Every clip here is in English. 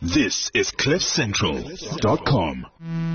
This is CliffCentral.com.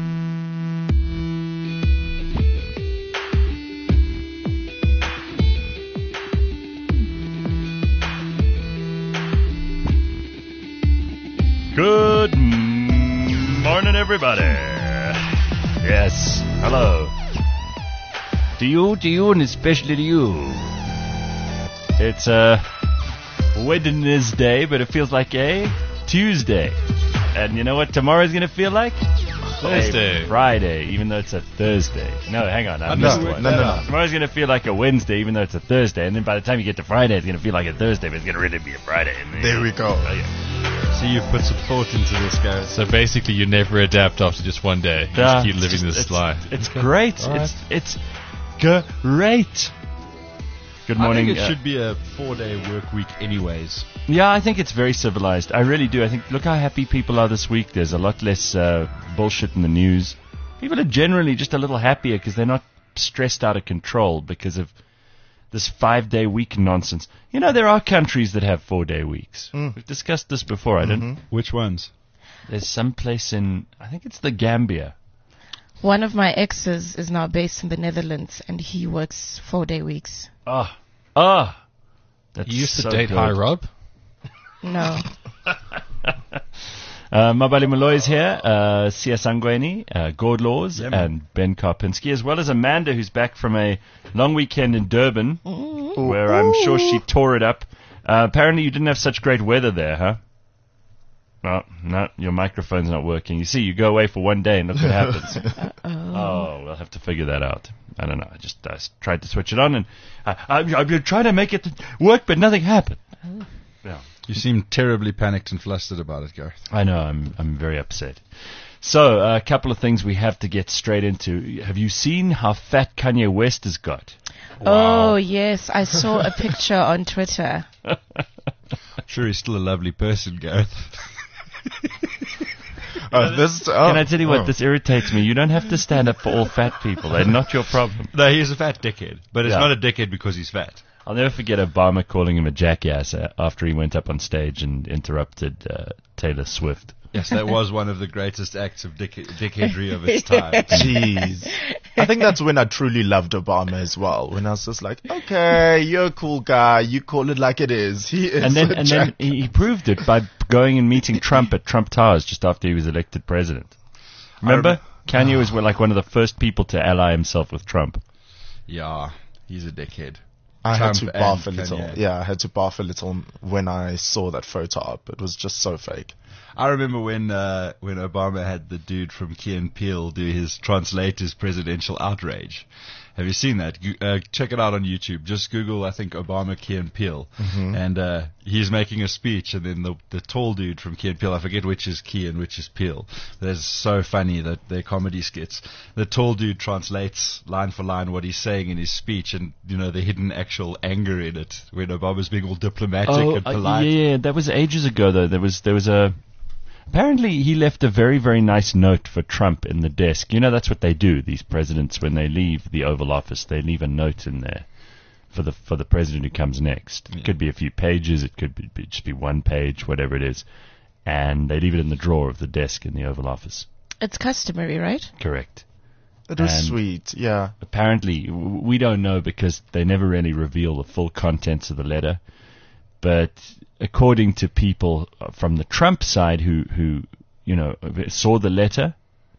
Good morning, everybody. Yes, hello. To you, and especially to you. It's a Wednesday, but it feels like a Tuesday. And you know what tomorrow's going to feel like? Thursday. Friday, even though it's a Thursday. No, hang on. I missed one. No. Tomorrow's going to feel like a Wednesday, even though it's a Thursday. And then by the time you get to Friday, it's going to feel like a Thursday, but it's going to really be a Friday. There we go. Oh, yeah. So you've put some thought into this, Gareth. So basically, you never adapt after just one day. You just keep living this life. It's great. All right. It's great. Good morning. I think it should be a 4-day work week anyways. Yeah, I think it's very civilized. I really do. I think, look how happy people are this week. There's a lot less bullshit in the news. People are generally just a little happier because they're not stressed out of control because of this 5-day week nonsense. You know, there are countries that have 4-day weeks. We've discussed this before. Which ones? There's some place in, I think it's the Gambia. One of my exes is now based in the Netherlands, and he works 4-day weeks. That's You used to so date good. High Rob? No. Mabali Malloy is here, Sia Sangweni, Gord Laws, Yeah, man. and Ben Karpinski, as well as Amanda, who's back from a long weekend in Durban, where I'm sure she tore it up. Apparently you didn't have such great weather there, huh? No, your microphone's not working. You see, you go away for one day and look what happens. Oh, we'll have to figure that out. I don't know. I just tried to switch it on, and I've been trying to make it work, but nothing happened. Yeah. You seem terribly panicked and flustered about it, Gareth. I know, I'm very upset. So, a couple of things we have to get straight into. Have you seen how fat Kanye West has got? Oh, yes. I saw a picture on Twitter. Sure, he's still a lovely person, Gareth. Can I tell you what? This irritates me. You don't have to stand up for all fat people. They're not your problem. No, he's a fat dickhead. But it's Yeah. not a dickhead because he's fat. I'll never forget Obama calling him a jackass after he went up on stage and interrupted Taylor Swift. Yes, that was one of the greatest acts of dickheadry of its time. Jeez. I think that's when I truly loved Obama as well. When I was just like, okay, you're a cool guy. You call it like it is. He is And then jack. he proved it by going and meeting Trump at Trump Towers just after he was elected president. Remember? Kanye was like one of the first people to ally himself with Trump. Yeah, he's a dickhead. I had Trump to barf a and little. Kanye. Yeah, I had to barf a little when I saw that photo up. It was just so fake. I remember when Obama had the dude from Key and Peele do translate his presidential outrage. Have you seen that? Check it out on YouTube. Just Google, I think, Obama, Key and Peele. And he's making a speech, and then the tall dude from Key and Peele, I forget which is Key and which is Peele. That's so funny, that they're comedy skits. The tall dude translates line for line what he's saying in his speech, and, you know, the hidden actual anger in it, when Obama's being all diplomatic and polite. Yeah, that was ages ago, though. There was a... Apparently, he left a very, very nice note for Trump in the desk. You know, that's what they do, these presidents, when they leave the Oval Office. They leave a note in there for the president who comes next. It could be a few pages. It could be just be one page, whatever it is. And they leave it in the drawer of the desk in the Oval Office. It's customary, right? Correct. It was And sweet, yeah. Apparently, we don't know because they never really reveal the full contents of the letter. But according to people from the Trump side who you know saw the letter,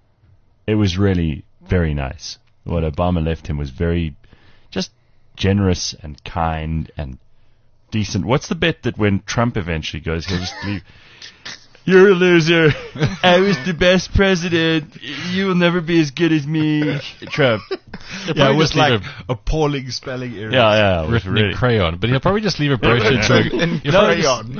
it was really very nice. What Obama left him was very just generous and kind and decent. What's the bet that when Trump eventually goes, he'll just leave? You're a loser. I was the best president. You will never be as good as me, Trump. Yeah, it was like appalling spelling errors. Yeah, it was Written really. in crayon, but he'll probably just leave a brochure to In No, crayon.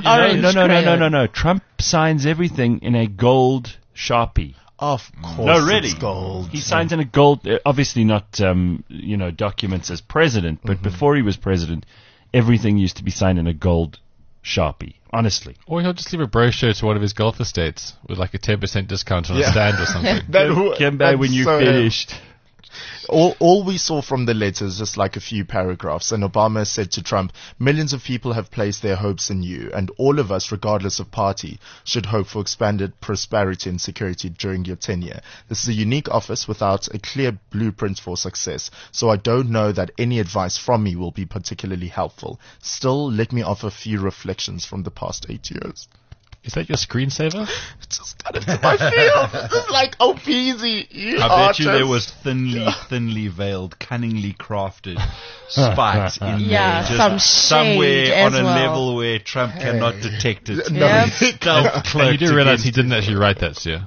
No. Trump signs everything in a gold Sharpie. Of course. No, really. It's gold. He signs in a gold, obviously not, documents as president, but before he was president, everything used to be signed in a gold Sharpie. Honestly. or he'll just leave a brochure to one of his golf estates with like a 10% discount on a stand or something. Come by when you're finished. all we saw from the letter is just like a few paragraphs. And Obama said to Trump, millions of people have placed their hopes in you, and all of us, regardless of party, should hope for expanded prosperity and security during your tenure. This is a unique office without a clear blueprint for success, so I don't know that any advice from me will be particularly helpful. Still, let me offer a few reflections from the past 8 years. Is that your screensaver? It just got into my feels. This is like, oh, Peasy, I bet you there was thinly veiled, cunningly crafted spite in Yeah, there. some Just somewhere shade on as a well. level where Trump cannot detect it. Yep. And you do realize he didn't actually write that, Sia.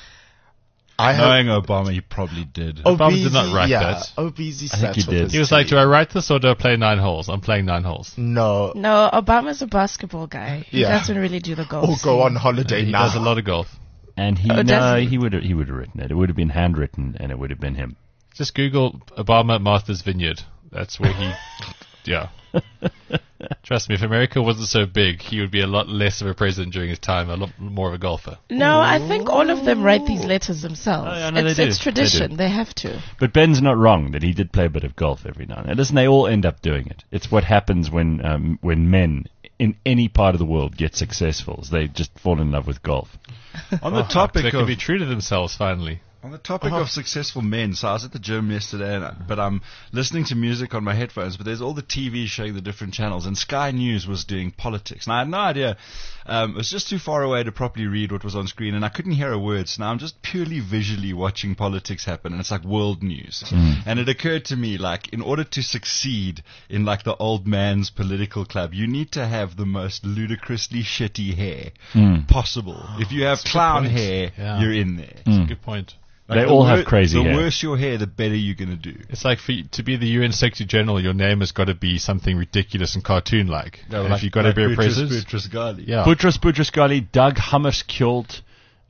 Knowing Obama, he probably did. Obama did not write that. Obeezy I think he sat did. with He was his like, team. do I write this or do I play 9 holes? I'm playing 9 holes. No. No, Obama's a basketball guy. He Yeah. doesn't really do the golf. Or go on holiday He now. does a lot of golf. And he does he? he would have written it. It would have been handwritten, and it would have been him. Just Google Obama Martha's Vineyard. That's where he... Yeah. Trust me, if America wasn't so big, he would be a lot less of a president during his time, a lot more of a golfer. No, I think all of them write these letters themselves. Oh, yeah, no, they It's do. tradition. They They have to. But Ben's not wrong that he did play a bit of golf every now and then. Listen, they all end up doing it. It's what happens when men in any part of the world get successful. Is they just fall in love with golf. On the topic They can of be true to themselves, finally. On the topic of successful men, so I was at the gym yesterday, but I'm listening to music on my headphones, but there's all the TV showing the different channels, and Sky News was doing politics. And I had no idea. It was just too far away to properly read what was on screen, and I couldn't hear a word. So now I'm just purely visually watching politics happen, and it's like world news. And it occurred to me, like, in order to succeed in, like, the old man's political club, you need to have the most ludicrously shitty hair possible. If you have clown point. hair, Yeah. you're in there. That's a good point. They the all have crazy The hair. worse your hair, the better you're going to do. It's like for you, to be the UN Secretary General, your name has got to be something ridiculous and cartoon-like. And if you've got to be a president, Boutros Ghali. yeah. Boutros Ghali, Doug Hammarskjöld,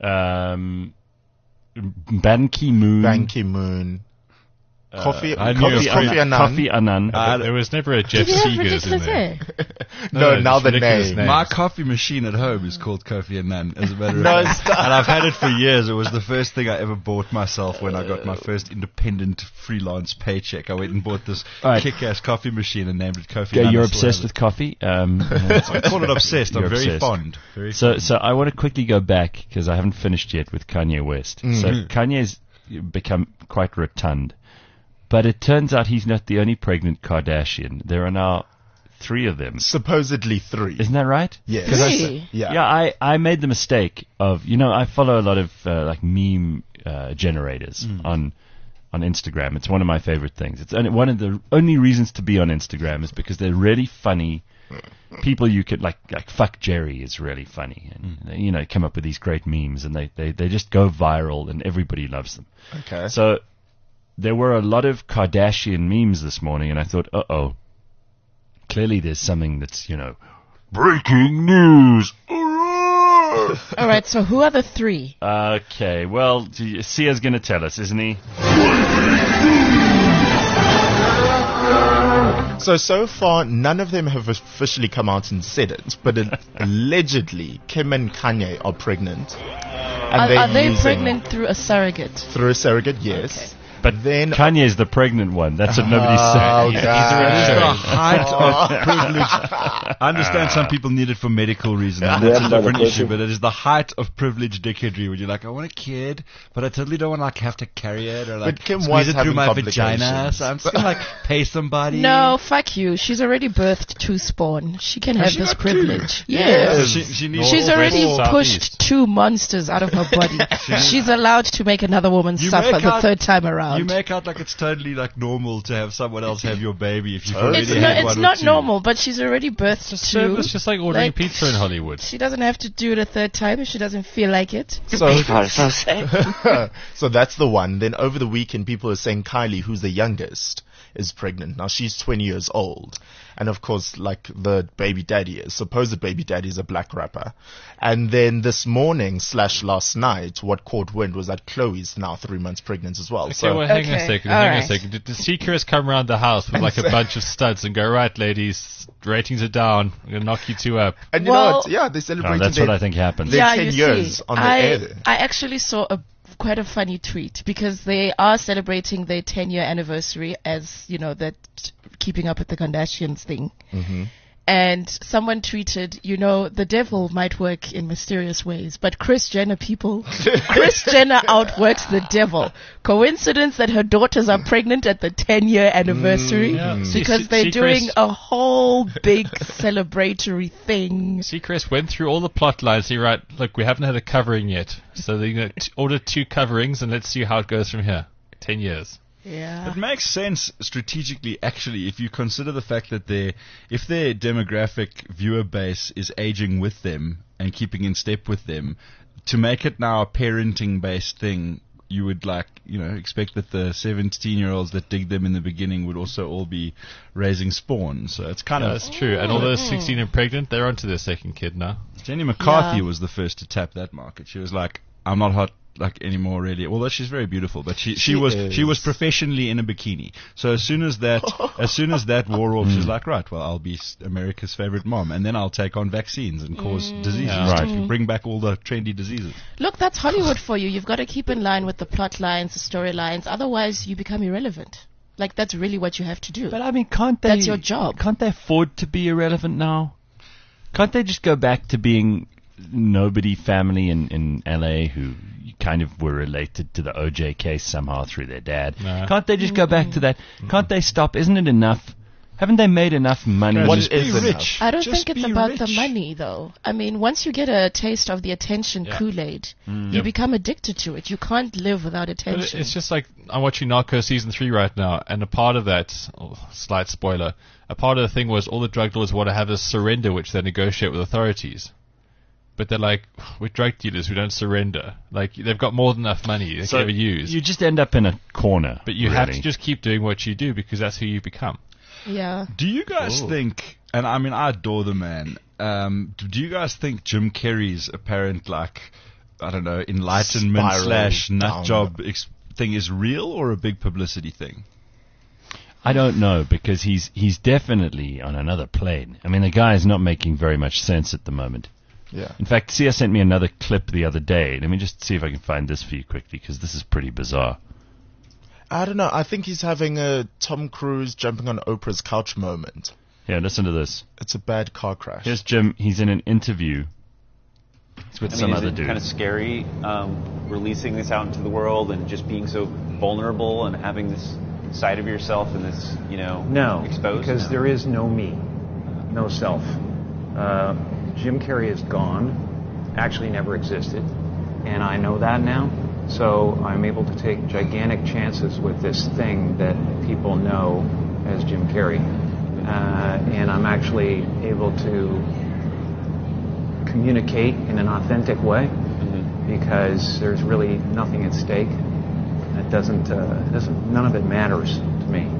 Ban Ki-moon, Ban Ki-moon. Kofi Kofi Annan. Kofi Annan. There was never a Jeff Did he have Seegers in ridiculous there. hair? No, now it's the ridiculous name. names. My coffee machine at home is called Kofi Annan, as a matter of No, fact. stop. And I've had it for years. It was the first thing I ever bought myself when I got my first independent freelance paycheck. I went and bought this All right. kick-ass coffee machine and named it Kofi Okay, Annan. you're I still obsessed have with coffee. I call it obsessed. I'm You're very obsessed. fond. Very So fond. I want to quickly go back because I haven't finished yet with Kanye West. So Kanye's become quite rotund, but it turns out he's not the only pregnant Kardashian. There are now 3 of them. Supposedly 3. Isn't that right? Yes. Really? Yeah. Yeah, I made the mistake of, I follow a lot of like meme generators on Instagram. It's one of my favorite things. It's one of the only reasons to be on Instagram is because they're really funny people. You could like Fuck Jerry is really funny, and they, come up with these great memes, and they just go viral, and everybody loves them. Okay. So there were a lot of Kardashian memes this morning, and I thought, uh-oh, clearly there's something that's, breaking news. All right, so who are the 3? Okay, well, Sia's going to tell us, isn't he? So far, none of them have officially come out and said it, but allegedly, Kim and Kanye are pregnant. And Are they using- pregnant through a surrogate? Through a surrogate, yes. But then Kanye's the pregnant one. That's what nobody's saying. That is God. the height of privilege. I understand some people need it for medical reasons, and that's a different issue, but it is the height of privileged dickheadry when you're like, I want a kid, but I totally don't want to have to carry it or But Kim was squeeze it through having my vagina, complications. so I'm just going to pay somebody. No, fuck you. She's already birthed 2 spawn. She can have she this got privilege. Yeah, Yes. she needs She's North, already West, pushed 2 monsters out of her body. She's allowed to make another woman You suffer make the out- 3rd time around. You make out like it's totally like normal to have someone else have your baby if you've already It's had not, one or not two. normal, but she's already birthed 2. It's just like ordering Like- pizza in Hollywood. She doesn't have to do it a 3rd time if she doesn't feel like it. So that's the one. Then over the weekend, people are saying Kylie, who's the youngest, is pregnant. Now she's 20 years old. And of course, like the baby daddy is, supposed baby daddy is a black rapper. And then this morning / last night, what caught wind was that Chloe's now 3 months pregnant as well. Okay, So well, hang on a Okay, second. all Hang on a right. second. Did the Seekers come around the house with like a bunch of studs and go, right, ladies, ratings are down. I'm going to knock you 2 up. and Well- what? Yeah, they Oh, celebrated that's their, what I think happens. They're Yeah, 10 you years see, on the I air. actually saw a quite a funny tweet because they are celebrating their 10-year anniversary as, you know, that Keeping Up with the Kardashians thing. Mm-hmm. And someone tweeted, you know, the devil might work in mysterious ways, but Kris Jenner Kris Jenner outworks the devil. Coincidence that her daughters are pregnant at the 10-year anniversary? Because they're doing a whole big celebratory thing. See, Chris went through all the plot lines. He right, look, we haven't had a covering yet, so they're going to order 2 coverings, and let's see how it goes from here. 10 years. Yeah. It makes sense strategically, actually, if you consider the fact that if their demographic viewer base is aging with them and keeping in step with them, to make it now a parenting-based thing, you would expect that the 17-year-olds that dig them in the beginning would also all be raising spawn. So it's kind of... That's true. And all those 16 and pregnant, they're onto their second kid now. Jenny McCarthy was the first to tap that market. She was like, I'm not hot anymore really, although she's very beautiful, but she was professionally in a bikini. So as soon as that wore off, she's like, right, well, I'll be America's favorite mom, and then I'll take on vaccines and cause diseases, to bring back all the trendy diseases. Look, that's Hollywood for you. You've got to keep in line with the plot lines, the storylines, otherwise you become irrelevant. Like, that's really what you have to do. But I mean, can't they? That's your job. Can't they afford to be irrelevant now? Can't they just go back to being nobody family in LA who kind of were related to the OJ case somehow through their dad? No. Can't they just go back to that? Can't they stop? Isn't it enough? Haven't they made enough money? What Just is be enough? rich. I don't Just think it's be about rich. the money, though. I mean, once you get a taste of the attention Kool-Aid, you become addicted to it. You can't live without But attention. it's just like, I'm watching Narcos Season 3 right now, and a part of that, slight spoiler, a part of the thing was all the drug dealers want to have a surrender, which they negotiate with authorities. But they're like, we're drug dealers, we don't surrender. Like, they've got more than enough money they can ever use. You just end up in a corner. But you have to just keep doing what you do, because that's who you become. Yeah. Do you guys think, and I mean, I adore the man, do you guys think Jim Carrey's apparent, enlightenment / nut job thing is real or a big publicity thing? I don't know, because he's definitely on another plane. I mean, the guy is not making very much sense at the moment. Yeah. In fact, Sia sent me another clip the other day. Let me just see if I can find this for you quickly, because this is pretty bizarre. I don't know. I think he's having a Tom Cruise jumping on Oprah's couch moment. Yeah, listen to this. It's a bad car crash. Here's Jim. He's in an interview. He's with some is other it dude. kind of scary releasing this out into the world and just being so vulnerable and having this side of yourself and this, No, exposed? because there is no me, no self. Jim Carrey is gone, actually never existed, and I know that now. So I'm able to take gigantic chances with this thing that people know as Jim Carrey. And I'm actually able to communicate in an authentic way because there's really nothing at stake. It none of it matters to me.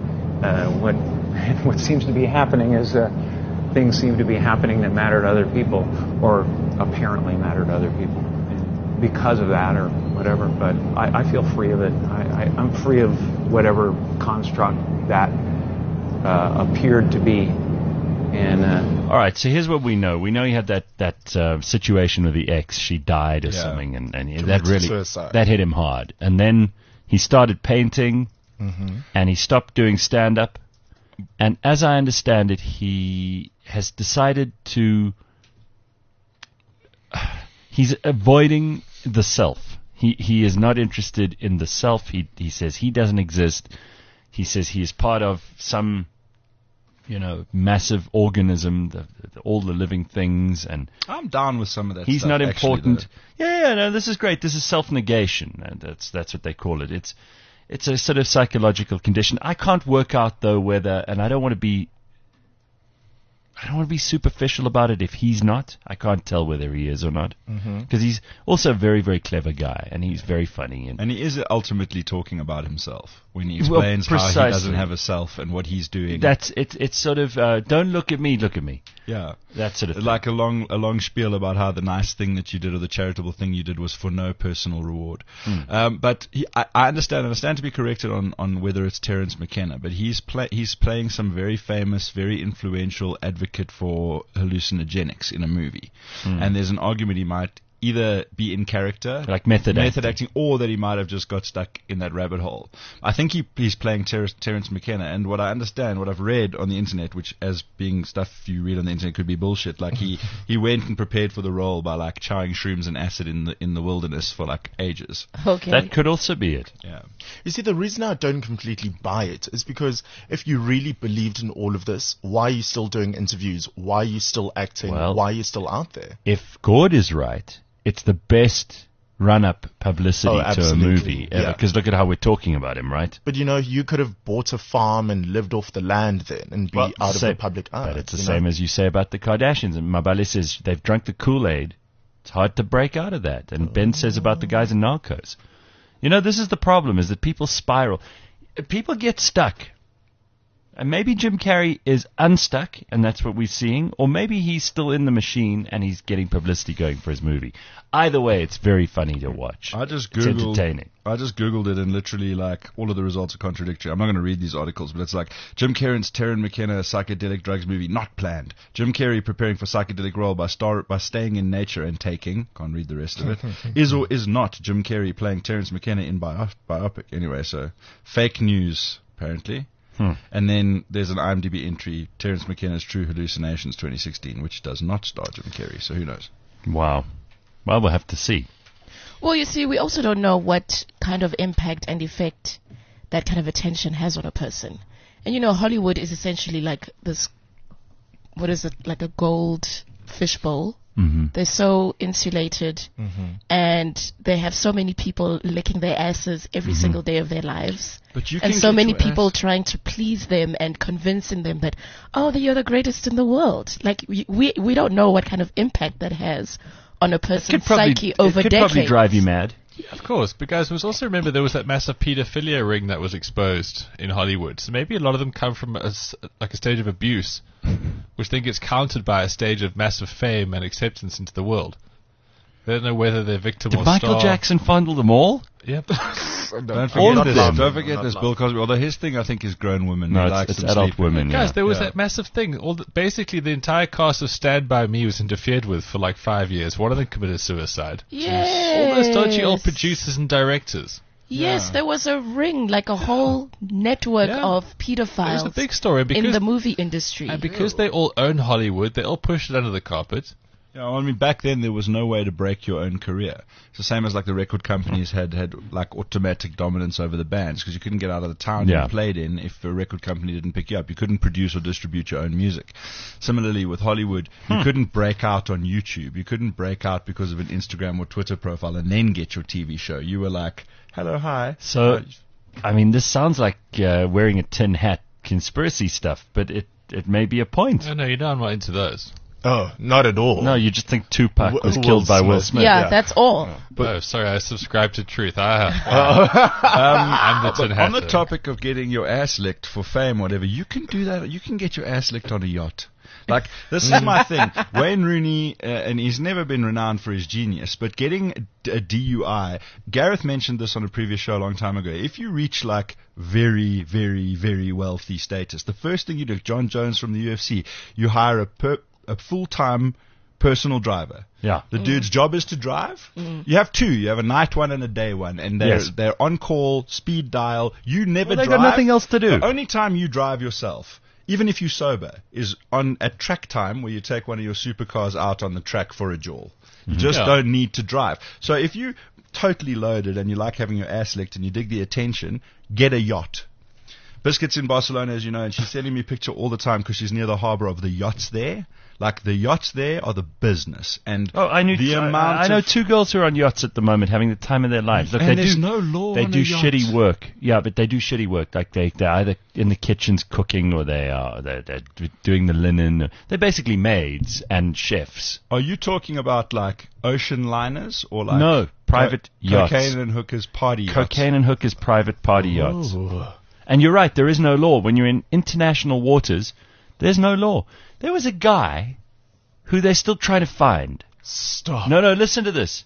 What seems to be happening is things seem to be happening that matter to other people, or apparently matter to other people because of that or whatever. But I feel free of it. I'm free of whatever construct that appeared to be. And all right, so here's what we know. We know he had that situation with the ex. She died or something, and that really suicide. That hit him hard. And then he started painting, and he stopped doing stand-up. And as I understand it, he has decided to... He's avoiding the self. He is not interested in the self. He says he doesn't exist. He says he is part of some, massive organism, all the living things, and I'm down with some of that he's stuff, not actually, important. though. No, this is great. This is self-negation, and that's what they call it. It's a sort of psychological condition. I can't work out though whether, and I don't want to be superficial about it if he's not. I can't tell whether he is or not. Because he's also a very, very clever guy, and he's very funny. And he is ultimately talking about himself when he explains how he doesn't have a self and what he's doing. It's sort of, don't look at me, look at me. Yeah. That sort of thing. Like a long spiel about how the nice thing that you did or the charitable thing you did was for no personal reward. But I understand to be corrected on whether it's Terence McKenna, but he's playing some very famous, very influential advocate for hallucinogenics in a movie. And there's an argument either be in character, Like method acting, or that he might have just got stuck in that rabbit hole. I think he's playing Terence McKenna, and what I understand, what I've read on the internet, which as being stuff you read on the internet could be bullshit, like he went and prepared for the role by like chowing shrooms and acid in the wilderness for like ages. Okay. That could also be it. Yeah. You see, the reason I don't completely buy it is because if you really believed in all of this, why are you still doing interviews? Why are you still acting? Well- Why are you still out there? If Gord is right, it's the best run-up publicity Oh, to a absolutely. movie ever. Yeah. Because look at how we're talking about him, right? But you could have bought a farm and lived off the land then and be out of the public eye. But it's the you same know? as you say about the Kardashians. And Mabale says they've drunk the Kool-Aid. It's hard to break out of that. And Ben says about the guys in Narcos. This is the problem, is that people spiral. People get stuck. And maybe Jim Carrey is unstuck, and that's what we're seeing. Or maybe he's still in the machine and he's getting publicity going for his movie. Either way, it's very funny to watch. I just It's Googled entertaining. it, and literally, like, all of the results are contradictory. I'm not going to read these articles, but it's like Jim Carrey's Terence McKenna psychedelic drugs movie not planned. Jim Carrey preparing for psychedelic role by staying in nature and taking. Can't read the rest of it. Is or is not Jim Carrey playing Terence McKenna in biopic? Anyway, so fake news apparently. And then there's an IMDb entry, Terence McKenna's True Hallucinations 2016, which does not star Jim Carrey. So who knows? Wow. Well, we'll have to see. Well, you see, we also don't know what kind of impact and effect that kind of attention has on a person. And Hollywood is essentially like this, what is it, like a gold fishbowl. Mm-hmm. They're so insulated, and they have so many people licking their asses every single day of their lives. But you And can so get many your people ass- trying to please them and convincing them that, you're the greatest in the world. Like, we don't know what kind of impact that has on a person's psyche over it could decades. probably drive you mad. Of course, but guys, we must also remember there was that massive paedophilia ring that was exposed in Hollywood. So maybe a lot of them come from a stage of abuse, which then gets countered by a stage of massive fame and acceptance into the world. They don't know whether they're victim Did or Michael star. Jackson fondle them all? Yep. Don't All forget of this. them. Don't forget this Bill Cosby. Although his thing, I think, is grown women. No, He it's likes them adult sleeping. women. Guys, Yeah. there was Yeah. that massive thing. Basically, the entire cast of Stand By Me was interfered with for like 5 years. One of them committed suicide. Yes. All those dodgy old producers and directors. Yes, there was a ring, like a whole network Yeah. of It was pedophiles a big story in because the movie industry. and because they all own Hollywood, they all pushed it under the carpet. Yeah, I mean, back then there was no way to break your own career. It's the same as like the record companies had like automatic dominance over the bands because you couldn't get out of the town Yeah. you played in if a record company didn't pick you up. You couldn't produce or distribute your own music. Similarly with Hollywood, you couldn't break out on YouTube. You couldn't break out because of an Instagram or Twitter profile and then get your TV show. You were like, hello, hi. So, I mean, this sounds like wearing a tin hat conspiracy stuff, but it may be a point. Oh no, you're not into those. Oh, not at all. No, you just think Tupac was Will killed by Will Smith. Smith. yeah, that's all. Oh, sorry, I subscribe to truth. I'm the tin But on the hatter. topic of getting your ass licked for fame, whatever, you can do that. You can get your ass licked on a yacht. Like, this is my thing. Wayne Rooney, and he's never been renowned for his genius, but getting a DUI, Gareth mentioned this on a previous show a long time ago. If you reach like very, very, very wealthy status, the first thing you do, John Jones from the UFC, you hire a full-time personal driver. Yeah. The dude's job is to drive. You have two. You have a night one and a day one, and Yes. they're on call, speed dial. You never Well, they drive. got nothing else to do. The only time you drive yourself, even if you're sober, is at track time where you take one of your supercars out on the track for a jaw. You just Yeah. don't need to drive. So if you totally loaded and you like having your ass licked and you dig the attention, get a yacht. Biscuit's in Barcelona, as you know, and she's sending me a picture all the time because she's near the harbor of the yachts there. Like, the yachts there are the business. And Oh, I knew. the amount I know of- two girls who are on yachts at the moment, having the time of their lives. Look, And they there's do no law They on do a yacht. shitty work. Yeah, but they do shitty work. Like they're either in the kitchens cooking or they're doing the linen. They're basically maids and chefs. Are you talking about like ocean liners or like No, private yachts. cocaine and hookers party yachts? Cocaine and hookers private party yachts. And you're right, there is no law. When you're in international waters, there's no law. There was a guy who they're still trying to find. Stop. No, listen to this.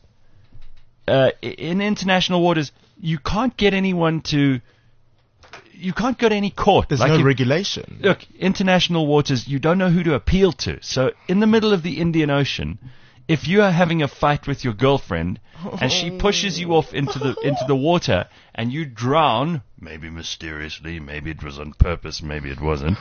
In international waters, you can't get anyone to... You can't go to any court. There's Like no in- regulation. Look, international waters, you don't know who to appeal to. So in the middle of the Indian Ocean, if you are having a fight with your girlfriend and she pushes you off into the water and you drown, maybe mysteriously, maybe it was on purpose, maybe it wasn't.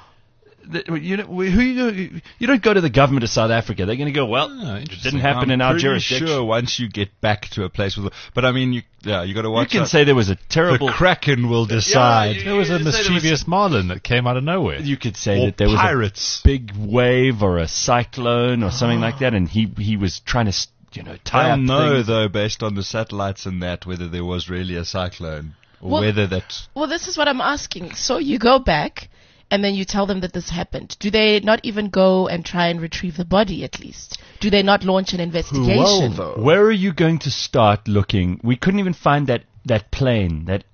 You don't go to the government of South Africa. They're going to go, well, it didn't happen in our jurisdiction. Sure, once you get back to a place with, but I mean, you got to watch. You can say there was a terrible. The Kraken will decide. There was a mischievous marlin that came out of nowhere. You could say that there was pirates. A big wave or a cyclone or something like that, and he was trying to, tie up things. They'll know though, based on the satellites and that, whether there was really a cyclone or whether that. Well, this is what I'm asking. So you go back. And then you tell them that this happened. Do they not even go and try and retrieve the body at least? Do they not launch an investigation? Where are you going to start looking? We couldn't even find that plane, that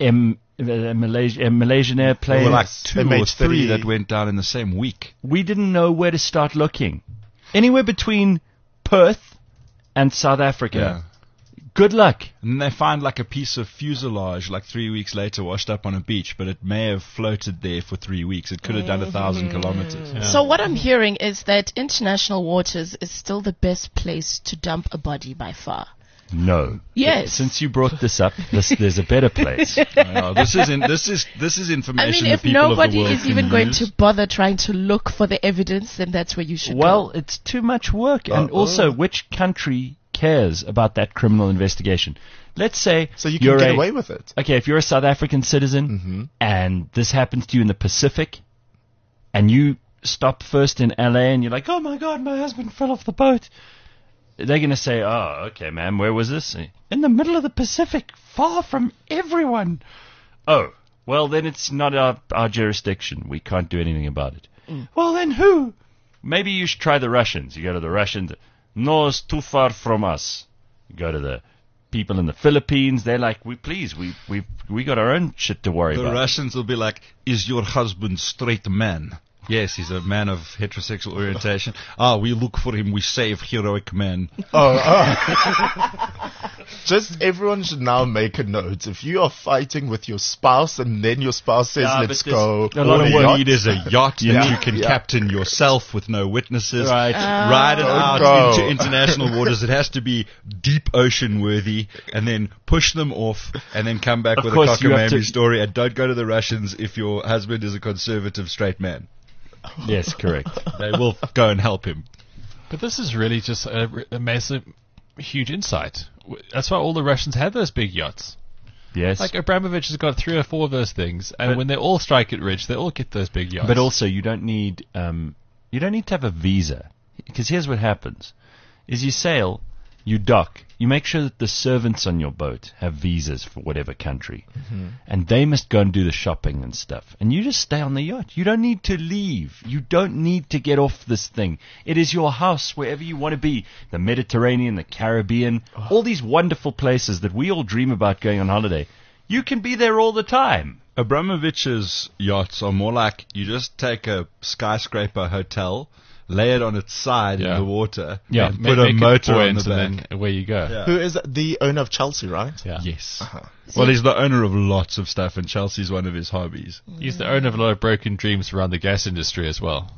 Malaysian airplane. There were like 2 or 3 that went down in the same week. We didn't know where to start looking. Anywhere between Perth and South Africa. Yeah. Good luck. And they find like a piece of fuselage like 3 weeks later washed up on a beach, but it may have floated there for 3 weeks. It could have done 1,000 kilometers. Yeah. So what I'm hearing is that international waters is still the best place to dump a body by far. No. Yes. Since you brought this up, there's a better place. This is information. I mean, if nobody is even going to bother trying to look for the evidence, then that's where you should go. Well, it's too much work. And also, which country cares about that criminal investigation? Let's say so you can get away with it. Okay, if you're a South African citizen and this happens to you in the Pacific and you stop first in LA and you're like, oh my God, my husband fell off the boat. They're going to say, oh, okay, ma'am, where was this? In the middle of the Pacific, far from everyone. Oh, well, then it's not our jurisdiction. We can't do anything about it. Well, then who? Maybe you should try the Russians. You go to the Russians. No, it's too far from us. You go to the people in the Philippines. They're like, we got our own shit to worry about. The Russians will be like, is your husband straight man? Yes, he's a man of heterosexual orientation. We look for him. We save heroic men. Just everyone should now make a note. If you are fighting with your spouse and then your spouse says, let's go. All you need is a yacht that you can captain yourself with no witnesses. Right. Ride it out into international waters. It has to be deep ocean worthy, and then push them off and then come back with a cockamamie story. And don't go to the Russians if your husband is a conservative straight man. Yes, correct. They will go and help him. But this is really just a massive, huge insight. That's why all the Russians have those big yachts. Yes. Like Abramovich has got 3 or 4 of those things, and when they all strike it rich, they all get those big yachts. But also, you don't need to have a visa, because here's what happens: is you sail, you dock, you make sure that the servants on your boat have visas for whatever country, and they must go and do the shopping and stuff, and you just stay on the yacht. You don't need to leave. You don't need to get off this thing. It is your house wherever you want to be. The Mediterranean, the Caribbean, all these wonderful places that we all dream about going on holiday. You can be there all the time. Abramovich's yachts are more like you just take a skyscraper hotel, lay it on its side in the water, and put a motor on the back. And then away you go. Yeah. Who is the owner of Chelsea, right? Yeah. Yes. Well, he's the owner of lots of stuff, and Chelsea's one of his hobbies. He's the owner of a lot of broken dreams around the gas industry as well.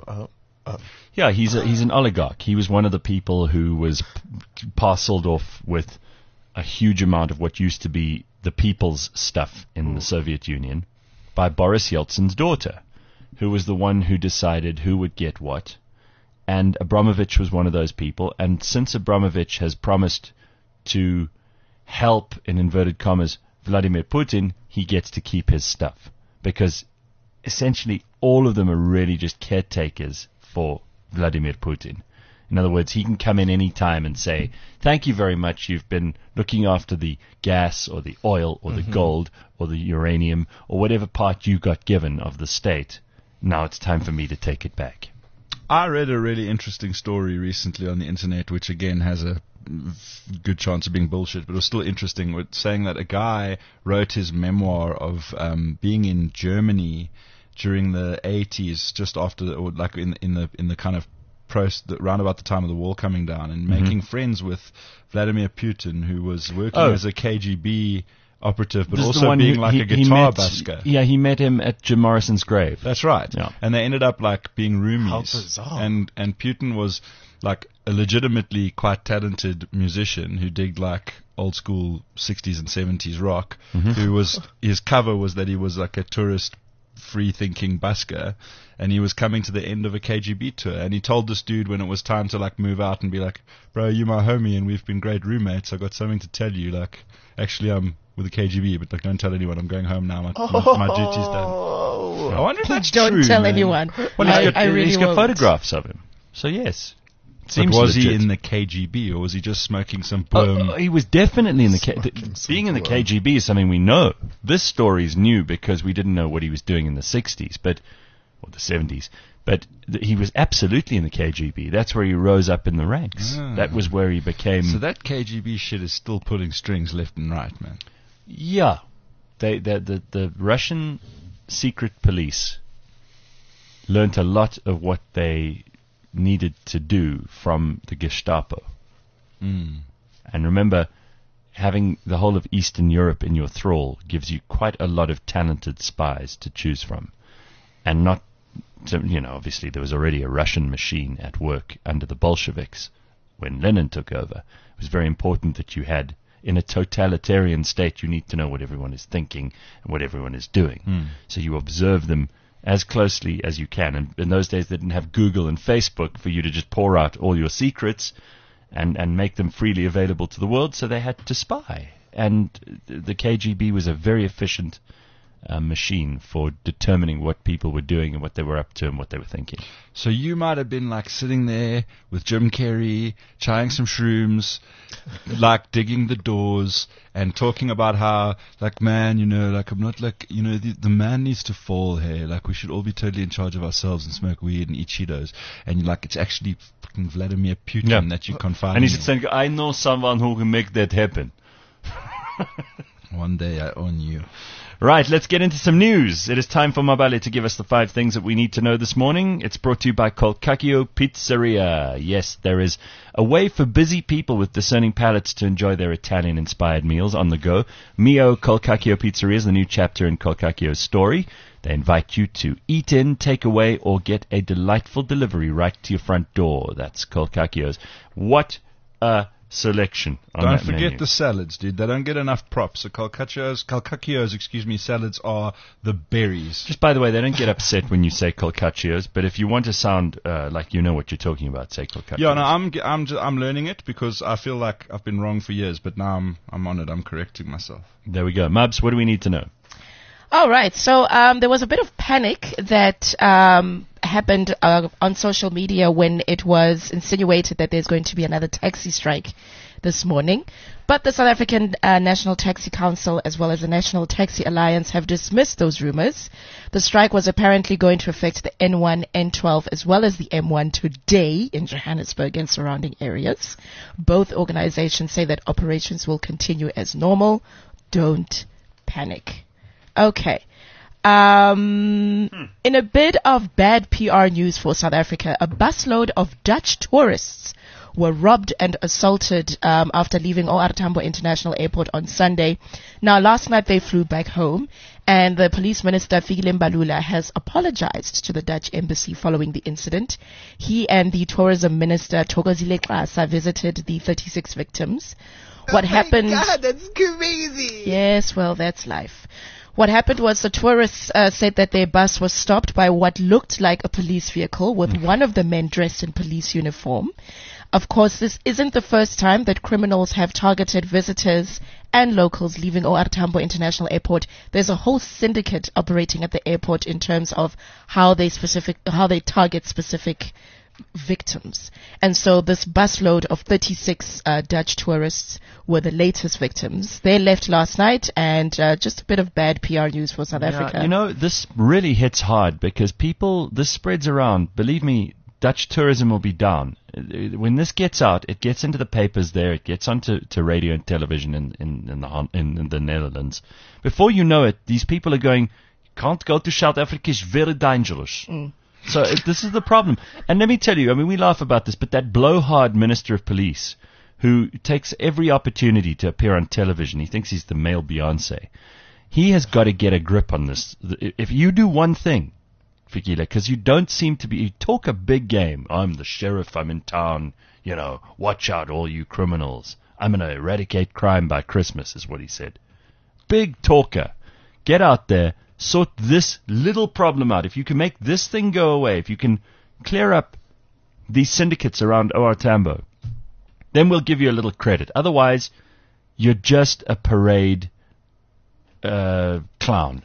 Yeah, he's an oligarch. He was one of the people who was parceled off with a huge amount of what used to be the people's stuff in the Soviet Union by Boris Yeltsin's daughter, who was the one who decided who would get what. And Abramovich was one of those people. And since Abramovich has promised to help, in inverted commas, Vladimir Putin, he gets to keep his stuff. Because essentially all of them are really just caretakers for Vladimir Putin. In other words, he can come in any time and say, thank you very much, you've been looking after the gas or the oil or the gold or the uranium or whatever part you got given of the state. Now it's time for me to take it back. I read a really interesting story recently on the internet, which again has a good chance of being bullshit, but it was still interesting, with saying that a guy wrote his memoir of being in Germany during the 80s, just after, or like in the kind of round about the time of the wall coming down, and making friends with Vladimir Putin, who was working as a KGB operative, but This is the also one being who- like he- a he guitar met- busker. Yeah, he met him at Jim Morrison's grave. That's right. Yeah. And they ended up like being roomies. How bizarre. And Putin was like a legitimately quite talented musician who digged like old school 60s and 70s rock, who was, his cover was that he was like a tourist free thinking busker, and he was coming to the end of a KGB tour, and he told this dude when it was time to like move out and be like, bro, you my homie and we've been great roommates, I got something to tell you, like actually I'm with the KGB, but like don't tell anyone, I'm going home now, my duty's done. I wonder if that's Don't true, tell man. anyone. Well, I really he's got won't. photographs of him. So yes. But was he legit. in the KGB or was he just smoking some boom? He was definitely in the Smoking some being in the blow. KGB is something we know. This story is new because we didn't know what he was doing in the 60s, or the 70s. But he was absolutely in the KGB. That's where he rose up in the ranks. Ah. That was where he became. So that KGB shit is still pulling strings left and right, man. Yeah, the Russian secret police learnt a lot of what they needed to do from the Gestapo. Mm. And remember, having the whole of Eastern Europe in your thrall gives you quite a lot of talented spies to choose from. And not, obviously there was already a Russian machine at work under the Bolsheviks when Lenin took over. It was very important that you had, in a totalitarian state, you need to know what everyone is thinking and what everyone is doing. So you observe them as closely as you can. And in those days, they didn't have Google and Facebook for you to just pour out all your secrets and make them freely available to the world, so they had to spy. And the KGB was a very efficient machine for determining what people were doing and what they were up to and what they were thinking. So you might have been like sitting there with Jim Carrey, trying some shrooms, like digging the doors and talking about how, like, man, like I'm not like, the man needs to fall here. Like we should all be totally in charge of ourselves and smoke weed and eat Cheetos. And like it's actually fucking Vladimir Putin that you confide And in. he said, saying, I know someone who can make that happen. One day I own you. Right, let's get into some news. It is time for Mabale to give us the 5 things that we need to know this morning. It's brought to you by Kolkakio Pizzeria. Yes, there is a way for busy people with discerning palates to enjoy their Italian-inspired meals on the go. Mio Kolkakio Pizzeria is the new chapter in Kolkakio's story. They invite you to eat in, take away, or get a delightful delivery right to your front door. That's Kolkakio's. What a selection on Don't that forget menu. the salads, dude. They don't get enough props. So Kolkakio's, salads are the berries. Just by the way, they don't get upset when you say Kolkachios, but if you want to sound like you know what you're talking about, say Kolkachios. Yeah, no, I'm learning it because I feel like I've been wrong for years, but now I'm on it. I'm correcting myself. There we go. Mubs, what do we need to know? All right. So there was a bit of panic that happened on social media when it was insinuated that there's going to be another taxi strike this morning. But the South African National Taxi Council as well as the National Taxi Alliance have dismissed those rumors. The strike was apparently going to affect the N1, N12 as well as the M1 today in Johannesburg and surrounding areas. Both organizations say that operations will continue as normal. Don't panic. Okay. In a bit of bad PR news for South Africa, a busload of Dutch tourists were robbed and assaulted after leaving OR Tambo International Airport on Sunday. Now, last night they flew back home, and the police minister Fikile Mbalula has apologized to the Dutch embassy following the incident. He and the tourism minister Thokozile Xasa visited the 36 victims. What happened? God, that's crazy. Yes, well, that's life. What happened was the tourists said that their bus was stopped by what looked like a police vehicle with one of the men dressed in police uniform. Of course, this isn't the first time that criminals have targeted visitors and locals leaving OR Tambo International Airport. There's a whole syndicate operating at the airport in terms of how they target specific victims. And so this busload of 36 Dutch tourists were the latest victims. They left last night, and just a bit of bad PR news for South Africa. You know, this really hits hard because this spreads around. Believe me, Dutch tourism will be down. When this gets out, it gets into the papers there, it gets onto radio and television in the Netherlands. Before you know it, these people are going, can't go to South Africa, it's very dangerous. So this is the problem. And let me tell you, I mean, we laugh about this, but that blowhard Minister of Police, who takes every opportunity to appear on television. He thinks he's the male Beyonce. He has got to get a grip on this. If you do one thing, Fikile, because you don't seem to be, you talk a big game. I'm the sheriff, I'm in town, watch out all you criminals. I'm going to eradicate crime by Christmas, is what he said. Big talker. Get out there, sort this little problem out. If you can make this thing go away, if you can clear up these syndicates around OR Tambo, then we'll give you a little credit. Otherwise, you're just a parade clown.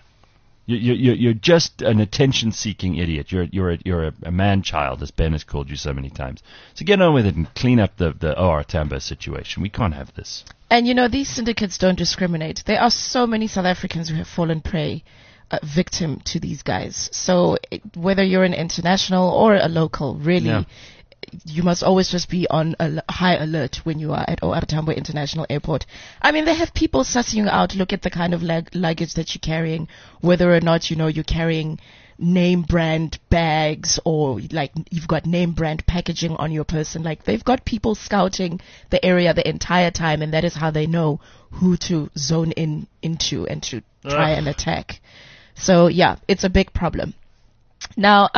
You're just an attention-seeking idiot. You're a man-child, as Ben has called you so many times. So get on with it and clean up the OR Tambo situation. We can't have this. And these syndicates don't discriminate. There are so many South Africans who have fallen prey, victim to these guys. So whether you're an international or a local, really, you must always just be on high alert when you are at OR Tambo International Airport. I mean, they have people sussing you out. Look at the kind of luggage that you're carrying, whether or not, you're carrying name brand bags or like you've got name brand packaging on your person. Like they've got people scouting the area the entire time, and that is how they know who to zone into and to try and attack. So yeah, it's a big problem. Now,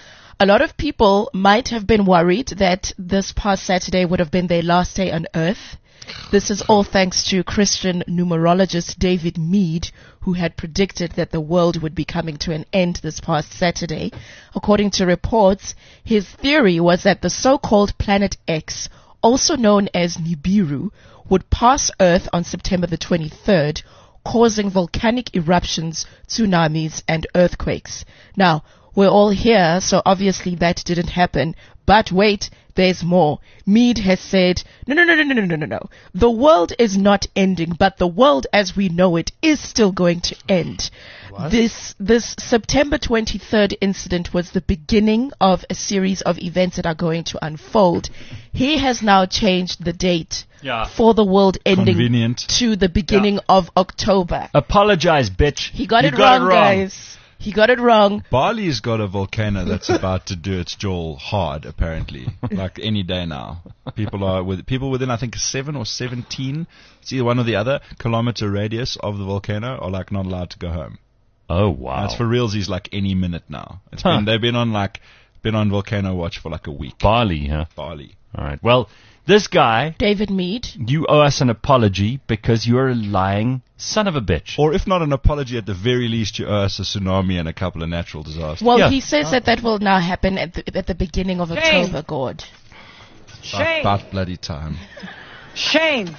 a lot of people might have been worried that this past Saturday would have been their last day on Earth. This is all thanks to Christian numerologist David Meade, who had predicted that the world would be coming to an end this past Saturday. According to reports, his theory was that the so-called Planet X, also known as Nibiru, would pass Earth on September the 23rd, causing volcanic eruptions, tsunamis, and earthquakes. Now, we're all here, so obviously that didn't happen. But wait, there's more. Meade has said, no. The world is not ending, but the world as we know it is still going to end. What? This September 23rd incident was the beginning of a series of events that are going to unfold. He has now changed the date for the world ending to the beginning of October. Apologize, bitch. He got it wrong, guys. He got it wrong. Bali's got a volcano that's about to do its jaw hard, apparently. Like any day now. People within, I think, 7 or 17, it's either one or the other, kilometer radius of the volcano are like not allowed to go home. Oh, wow. And it's for realsies like any minute now. They've been on volcano watch for like a week. Bali, huh? Bali. All right. Well, this guy, David Meade, you owe us an apology because you're a lying son of a bitch. Or if not an apology, at the very least, you owe us a tsunami and a couple of natural disasters. Well, he says that will now happen at the beginning of October, God. Shame. About bloody time. Shame.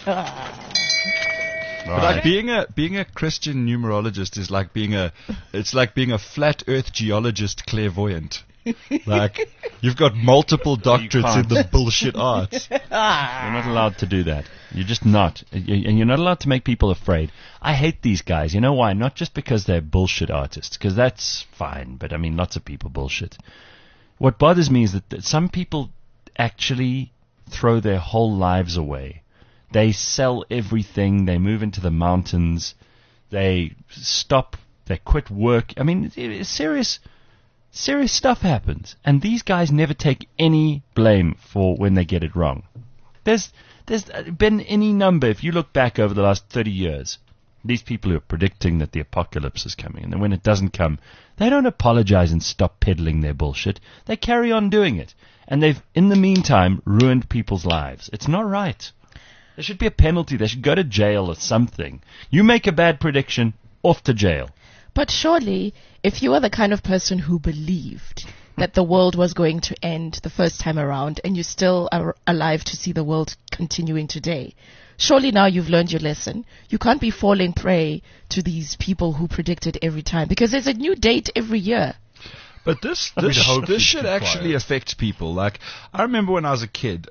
But like being a Christian numerologist is like being a flat Earth geologist clairvoyant. Like you've got multiple doctorates in the bullshit arts. You're not allowed to do that. You're just not, and you're not allowed to make people afraid. I hate these guys. You know why? Not just because they're bullshit artists, because that's fine. But I mean, lots of people bullshit. What bothers me is that some people actually throw their whole lives away. They sell everything. They move into the mountains. They stop. They quit work. I mean, serious stuff happens. And these guys never take any blame for when they get it wrong. There's been any number, if you look back over the last 30 years, these people who are predicting that the apocalypse is coming, and then when it doesn't come, they don't apologize and stop peddling their bullshit. They carry on doing it. And they've, in the meantime, ruined people's lives. It's not right. There should be a penalty. They should go to jail or something. You make a bad prediction, off to jail. But surely, if you are the kind of person who believed that the world was going to end the first time around and you still are alive to see the world continuing today, surely now you've learned your lesson. You can't be falling prey to these people who predict it every time, because there's a new date every year. But this should actually affect people. Like, I remember when I was a kid,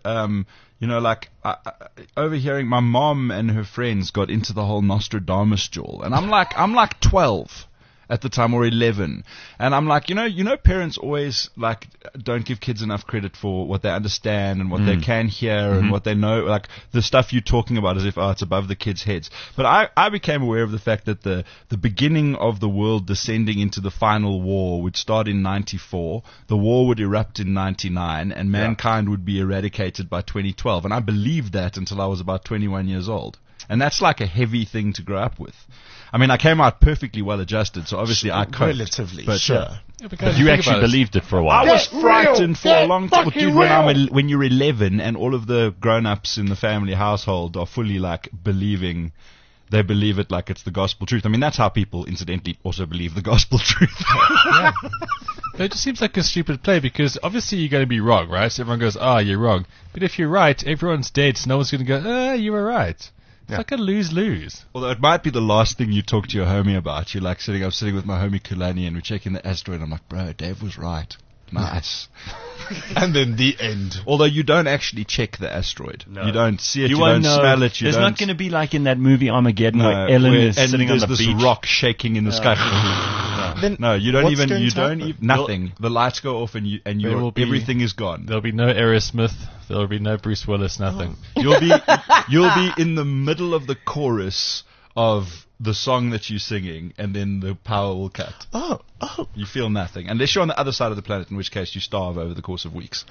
overhearing my mom and her friends got into the whole Nostradamus jewel, and I'm like 12. at the time, or 11. And I'm like, you know, parents always like don't give kids enough credit for what they understand and what they can hear and what they know, like the stuff you're talking about as if, it's above the kids' heads. But I became aware of the fact that the beginning of the world descending into the final war would start in 94, the war would erupt in 99, and mankind would be eradicated by 2012. And I believed that until I was about 21 years old. And that's like a heavy thing to grow up with. I mean, I came out perfectly well adjusted, so obviously I coped. Relatively, but, sure. But you actually believed it for a while. I was frightened for a long time. Dude, when you're 11 and all of the grown-ups in the family household are fully like believing, they believe it like it's the gospel truth. I mean, that's how people, incidentally, also believe the gospel truth. But it just seems like a stupid play because obviously you're going to be wrong, right? So everyone goes, you're wrong. But if you're right, everyone's dead, so no one's going to go, you were right. It's like a lose-lose. Although it might be the last thing you talk to your homie about. You're like I'm sitting with my homie Kulani and we're checking the asteroid. I'm like, bro, Dave was right. Nice. And then the end. Although you don't actually check the asteroid. No. You don't see it, you won't don't know. smell it. There's not going to be like in that movie Armageddon where Ellen is sitting on the this beach. rock shaking in the sky. Then You don't what's even, going you to don't happen? even, nothing. The lights go off and everything is gone. There'll be no Aerosmith. There'll be no Bruce Willis, nothing. You'll be in the middle of the chorus of the song that you're singing, and then the power will cut. Oh. You feel nothing. Unless you're on the other side of the planet, in which case you starve over the course of weeks.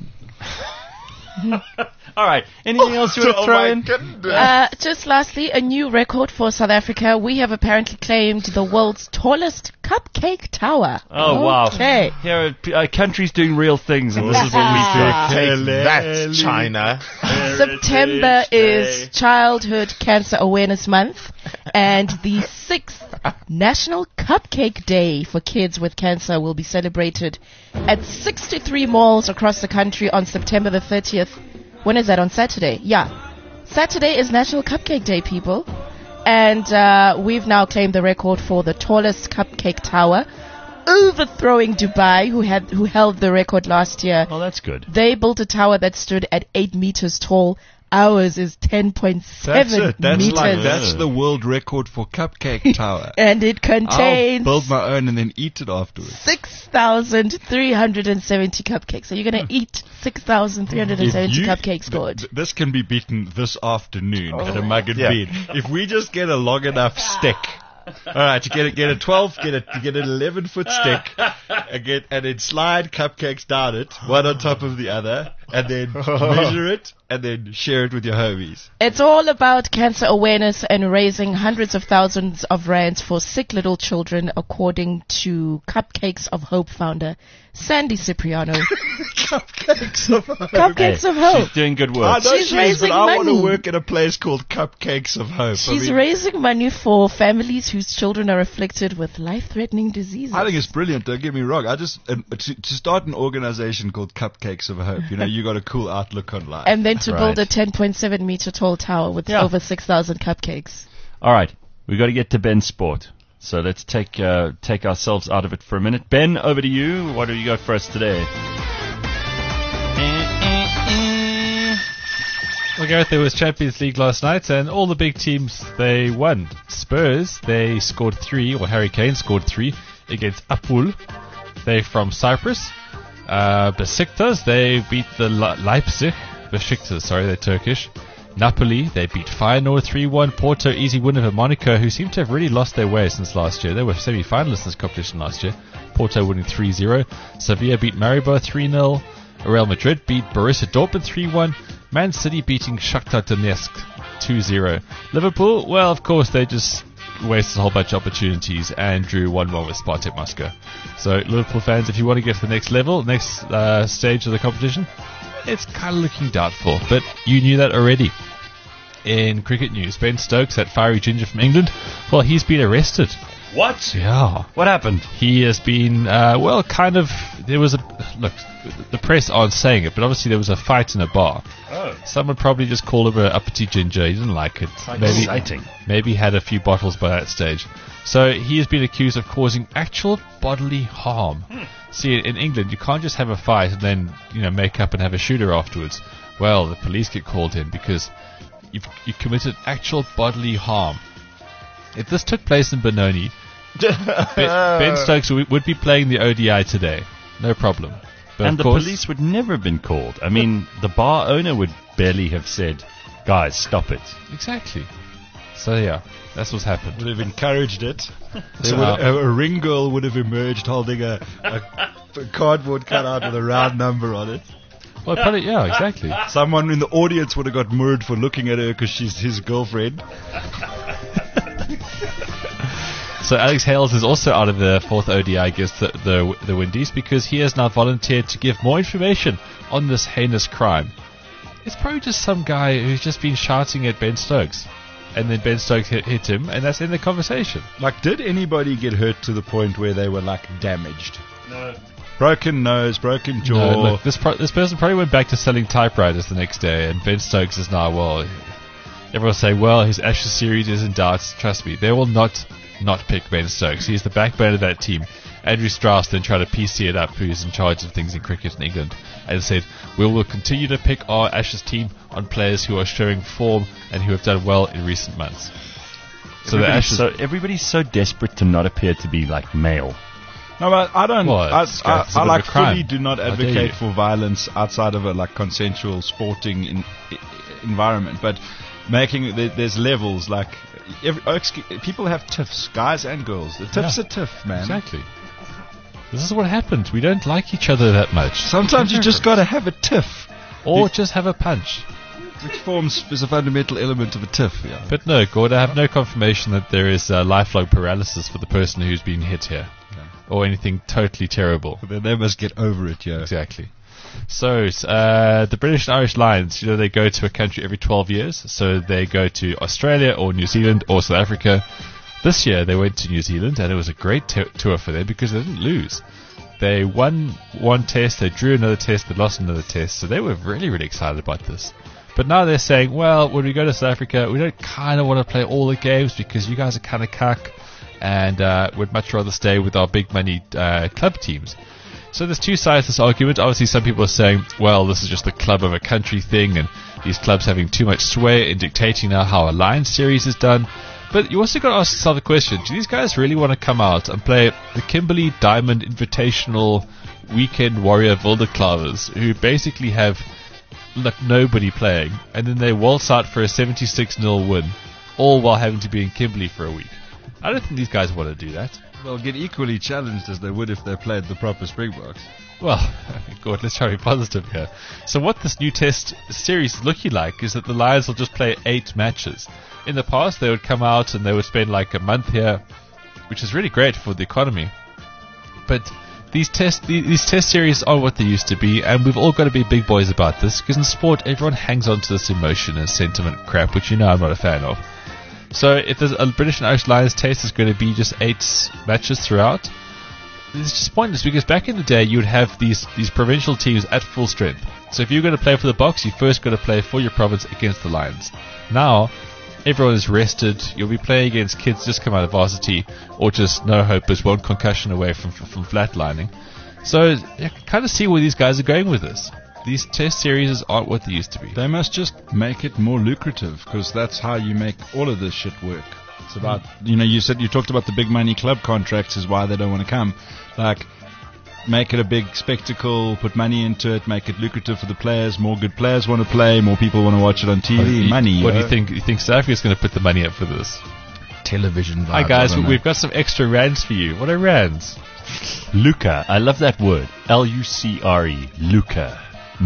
All right. Anything else you want to throw in? Just lastly, a new record for South Africa. We have apparently claimed the world's tallest cupcake tower. Oh, wow. Okay. Here are countries doing real things, and this is what we do. Take that, China. September is Childhood Cancer Awareness Month and the 6th National Cupcake Day for kids with cancer will be celebrated at 63 malls across the country on September the 30th. When is that? On Saturday? Yeah. Saturday is National Cupcake Day, people. And we've now claimed the record for the tallest cupcake tower, overthrowing Dubai, who held the record last year. Oh, that's good. They built a tower that stood at 8 meters tall. Ours is 10.7 meters. That's the world record for cupcake tower. And it contains I'll build my own and then eat it afterwards. 6,370 cupcakes. So you're going to eat 6,370 cupcakes, Gord. This can be beaten this afternoon at a mug and bean. If we just get a long enough stick. All right, you get a 12, get an 11-foot stick, and then slide cupcakes down it, one on top of the other, and then measure it, and then share it with your homies. It's all about cancer awareness and raising hundreds of thousands of rands for sick little children, according to Cupcakes of Hope founder Sandy Cipriano. Cupcakes of Hope. Cupcakes of Hope. She's doing good work. I know She's she is, raising but I want money. to work at a place called Cupcakes of Hope. She's raising money for families whose children are afflicted with life-threatening diseases. I think it's brilliant. Don't get me wrong. I just to start an organization called Cupcakes of Hope. You got a cool outlook on life. And then to build Right. a 10.7 meter tall tower with over 6,000 cupcakes. All right. We've got to get to Ben's sport. So let's take ourselves out of it for a minute. Ben, over to you. What do you got for us today? Well, Gareth, there was Champions League last night, and all the big teams, they won. Spurs, they scored 3, or Harry Kane scored 3 against Apul. They're from Cyprus. Besiktas, they beat the Leipzig. Besiktas, sorry, they're Turkish. Napoli, they beat Feyenoord 3-1. Porto, easy win over Monaco, who seem to have really lost their way since last year. They were semi-finalists in this competition last year. Porto winning 3-0. Sevilla beat Maribor 3-0. Real Madrid beat Borussia Dortmund 3-1. Man City beating Shakhtar Donetsk 2-0. Liverpool, well, of course, they just wasted a whole bunch of opportunities and drew 1-1 with Spartak Moscow. So, Liverpool fans, if you want to get to the next level, next stage of the competition, it's kind of looking doubtful, but you knew that already. In cricket news, Ben Stokes, that fiery ginger from England, well, he's been arrested. What? Yeah. What happened? He has been, there was the press aren't saying it, but obviously there was a fight in a bar. Oh. Someone probably just called him a uppity ginger. He didn't like it. Exciting. Maybe had a few bottles by that stage. So he has been accused of causing actual bodily harm. See, in England, you can't just have a fight and then, make up and have a shooter afterwards. Well, the police get called in because you committed actual bodily harm. If this took place in Benoni, Ben Stokes would be playing the ODI today, no problem. But And of the course, police would never have been called. I mean, the bar owner would barely have said, guys, stop it. exactly. So yeah, that's what's happened. Would have encouraged it. So, A ring girl would have emerged holding a cardboard cutout with a round number on it. Well, probably, yeah, exactly. Someone in the audience would have got murdered for looking at her because she's his girlfriend. So Alex Hales is also out of the fourth ODI against the Windies because he has now volunteered to give more information on this heinous crime. It's probably just some guy who's just been shouting at Ben Stokes, and then Ben Stokes hit him, and that's in the conversation. Like, did anybody get hurt to the point where they were, like, damaged? No. Broken nose, broken jaw. No, look, this person probably went back to selling typewriters the next day, and Ben Stokes is now, well, everyone say, well, his Ashes series is in doubt. Trust me, they will not pick Ben Stokes. He's the backbone of that team. Andrew Strauss then tried to PC it up, who's in charge of things in cricket in England, and said, we will continue to pick our Ashes team on players who are showing form and who have done well in recent months. So the Ashes... everybody's so desperate to not appear to be like male. No, but I don't. Well, it's a bit of a crime. Fully do not advocate for violence outside of a like consensual sporting environment. But there's levels. Like people have tiffs, guys and girls. The tiff's a tiff, man. Exactly. This is what happened. We don't like each other that much. Sometimes you just got to have a tiff, or just have a punch, which is a fundamental element of a tiff. Yeah. But no, Gord, I have no confirmation that there is lifelong paralysis for the person who's been hit here. Or anything totally terrible. Then they must get over it, yeah. Exactly. So, the British and Irish Lions, they go to a country every 12 years. So they go to Australia or New Zealand or South Africa. This year they went to New Zealand, and it was a great tour for them because they didn't lose. They won one test, they drew another test, they lost another test. So they were really, really excited about this. But now they're saying, well, when we go to South Africa, we don't kind of want to play all the games because you guys are kind of cuck. And would much rather stay with our big money club teams. So there's two sides to this argument. Obviously, some people are saying, well, this is just the club of a country thing, and these clubs having too much sway in dictating now how a Lions series is done. But you also got to ask yourself the question, do these guys really want to come out and play the Kimberley Diamond Invitational Weekend Warrior Wilderklavers, who basically have nobody playing, and then they waltz out for a 76-0 win, all while having to be in Kimberley for a week? I don't think these guys want to do that. They'll get equally challenged as they would if they played the proper Springboks. Well, God, let's try to be positive here. So what this new test series is looking like is that the Lions will just play 8 matches. In the past, they would come out and they would spend like a month here, which is really great for the economy. But these test series are what they used to be, and we've all got to be big boys about this, because in sport, everyone hangs on to this emotion and sentiment crap, which I'm not a fan of. So if there's a British and Irish Lions test is going to be just 8 matches throughout, it's just pointless, because back in the day you would have these provincial teams at full strength. So if you're going to play for the Boks, you first got to play for your province against the Lions. Now everyone is rested. You'll be playing against kids just come out of varsity, or just no hope is one concussion away from flatlining. So you can kind of see where these guys are going with this. These test series aren't what they used to be. They must just make it more lucrative, because that's how you make all of this shit work. It's about, you talked about the big money club contracts is why they don't want to come. Like, make it a big spectacle, put money into it, make it lucrative for the players. More good players want to play, more people want to watch it on TV. What do you think? You think South Africa's going to put the money up for this? Television vibes. Hi guys, we've got some extra rands for you. What are rands? Lucre. I love that word. Lucre. Lucre.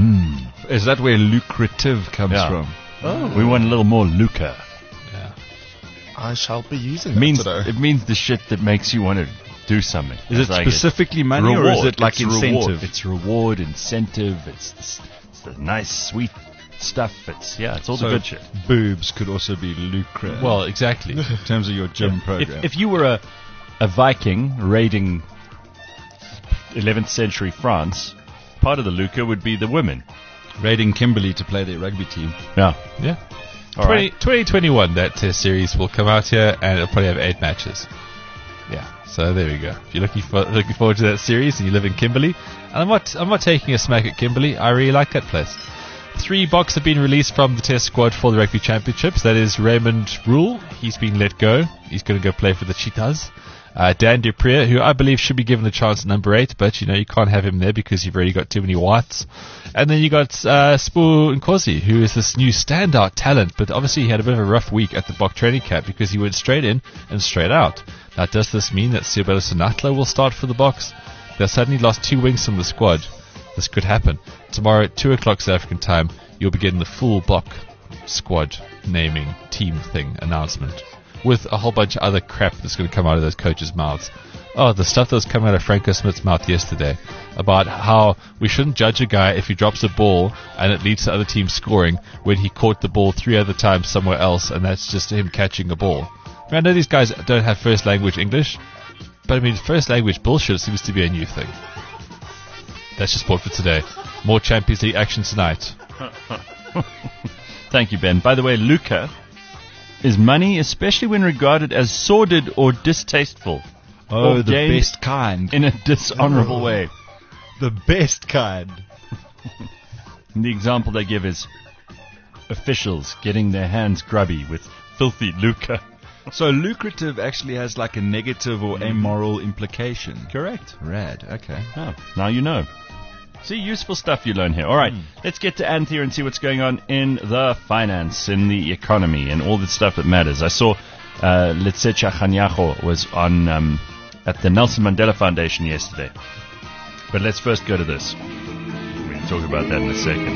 Is that where lucrative comes from? Oh. We want a little more lucre. Yeah. I shall be using it today. It means the shit that makes you want to do something. Is it like specifically money, or is it like incentive? It's reward, incentive. It's the nice, sweet stuff. It's all the good shit. Boobs could also be lucre. Well, exactly. In terms of your gym program. If you were a Viking raiding 11th century France, part of the lucre would be the women raiding Kimberley to play their rugby team. Yeah. 2021, that test series will come out here, and it'll probably have 8 matches. Yeah, so there we go. If you're looking forward to that series and you live in Kimberley, and I'm not taking a smack at Kimberley. I really like that place. 3 Boks have been released from the test squad for the Rugby Championships. That is Raymond Rule. He's been let go. He's going to go play for the Cheetahs. Dan Dupree, who I believe should be given a chance at number 8, but you can't have him there because you've already got too many whites. And then you got Spu Nkosi, who is this new standout talent, but obviously he had a bit of a rough week at the Bok training camp because he went straight in and straight out. Now, does this mean that Siyabelo Senatla will start for the Boks? They've suddenly lost 2 wings from the squad. This could happen. Tomorrow at 2 o'clock South African time, you'll be getting the full Bok squad naming team thing announcement, with a whole bunch of other crap that's going to come out of those coaches' mouths. Oh, the stuff that was coming out of Franco Smith's mouth yesterday about how we shouldn't judge a guy if he drops a ball and it leads to other teams scoring when he caught the ball 3 other times somewhere else and that's just him catching a ball. I know these guys don't have first language English, but I mean, first language bullshit seems to be a new thing. That's just sport for today. More Champions League action tonight. Thank you, Ben. By the way, lucre is money, especially when regarded as sordid or distasteful. Oh, or the gained best kind. in a dishonorable way. The best kind. And the example they give is officials getting their hands grubby with filthy lucre. So lucrative actually has like a negative or amoral implication. Correct. Rad. Okay. Oh, now you know. See, useful stuff you learn here. All right, let's get to Anthea and see what's going on in the finance, in the economy, and all the stuff that matters. I saw Letsetja Kganyago was on at the Nelson Mandela Foundation yesterday. But let's first go to this. We can talk about that in a second.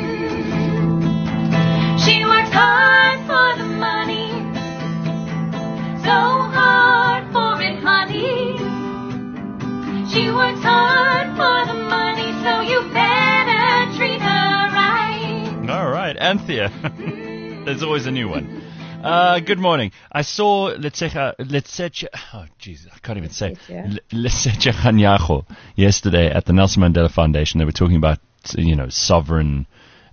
She works hard for the money, so hard for it, honey. She works hard for the money, so you better treat her right. All right, Anthea. There's always a new one. Good morning. I saw Letsetja Kganyago yesterday at the Nelson Mandela Foundation. They were talking about, sovereign,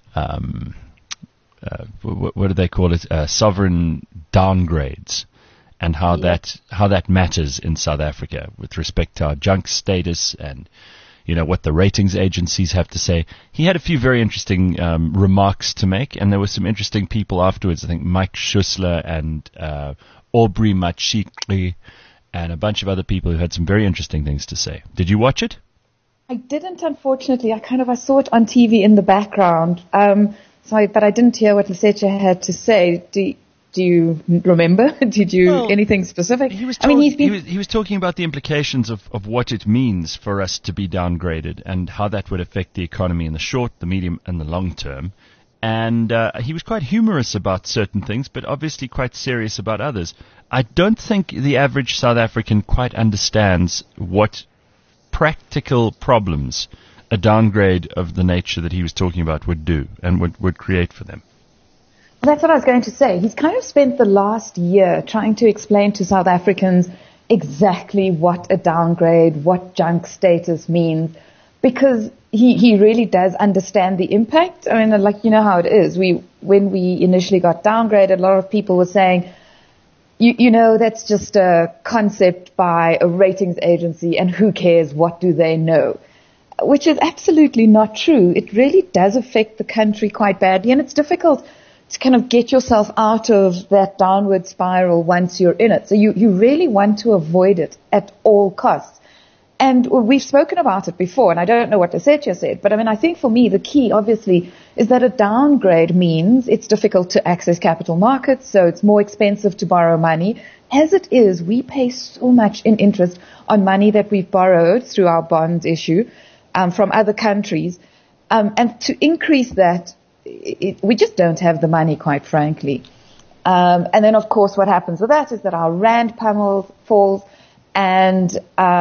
what do they call it? Sovereign downgrades, and how that matters in South Africa with respect to our junk status and what the ratings agencies have to say. He had a few very interesting remarks to make, and there were some interesting people afterwards. I think Mike Schussler and Aubrey Machikri and a bunch of other people who had some very interesting things to say. Did you watch it? I didn't, unfortunately. I saw it on TV in the background. But I didn't hear what Letsetja had to say. Do you remember? Did you anything specific? He was talking about the implications of what it means for us to be downgraded and how that would affect the economy in the short, the medium, and the long term. And he was quite humorous about certain things, but obviously quite serious about others. I don't think the average South African quite understands what practical problems a downgrade of the nature that he was talking about would do and would create for them. Well, that's what I was going to say. He's kind of spent the last year trying to explain to South Africans exactly what a downgrade, what junk status means, because he really does understand the impact. I mean, how it is. When we initially got downgraded, a lot of people were saying, that's just a concept by a ratings agency, and who cares? What do they know? Which is absolutely not true. It really does affect the country quite badly, and it's difficult to kind of get yourself out of that downward spiral once you're in it. So you really want to avoid it at all costs. And we've spoken about it before, and I don't know what Letsetja said, but I think for me the key, obviously, is that a downgrade means it's difficult to access capital markets, so it's more expensive to borrow money. As it is, we pay so much in interest on money that we've borrowed through our bonds issue from other countries, and to increase that, we just don't have the money, quite frankly. And then, of course, what happens with that is that our rand falls and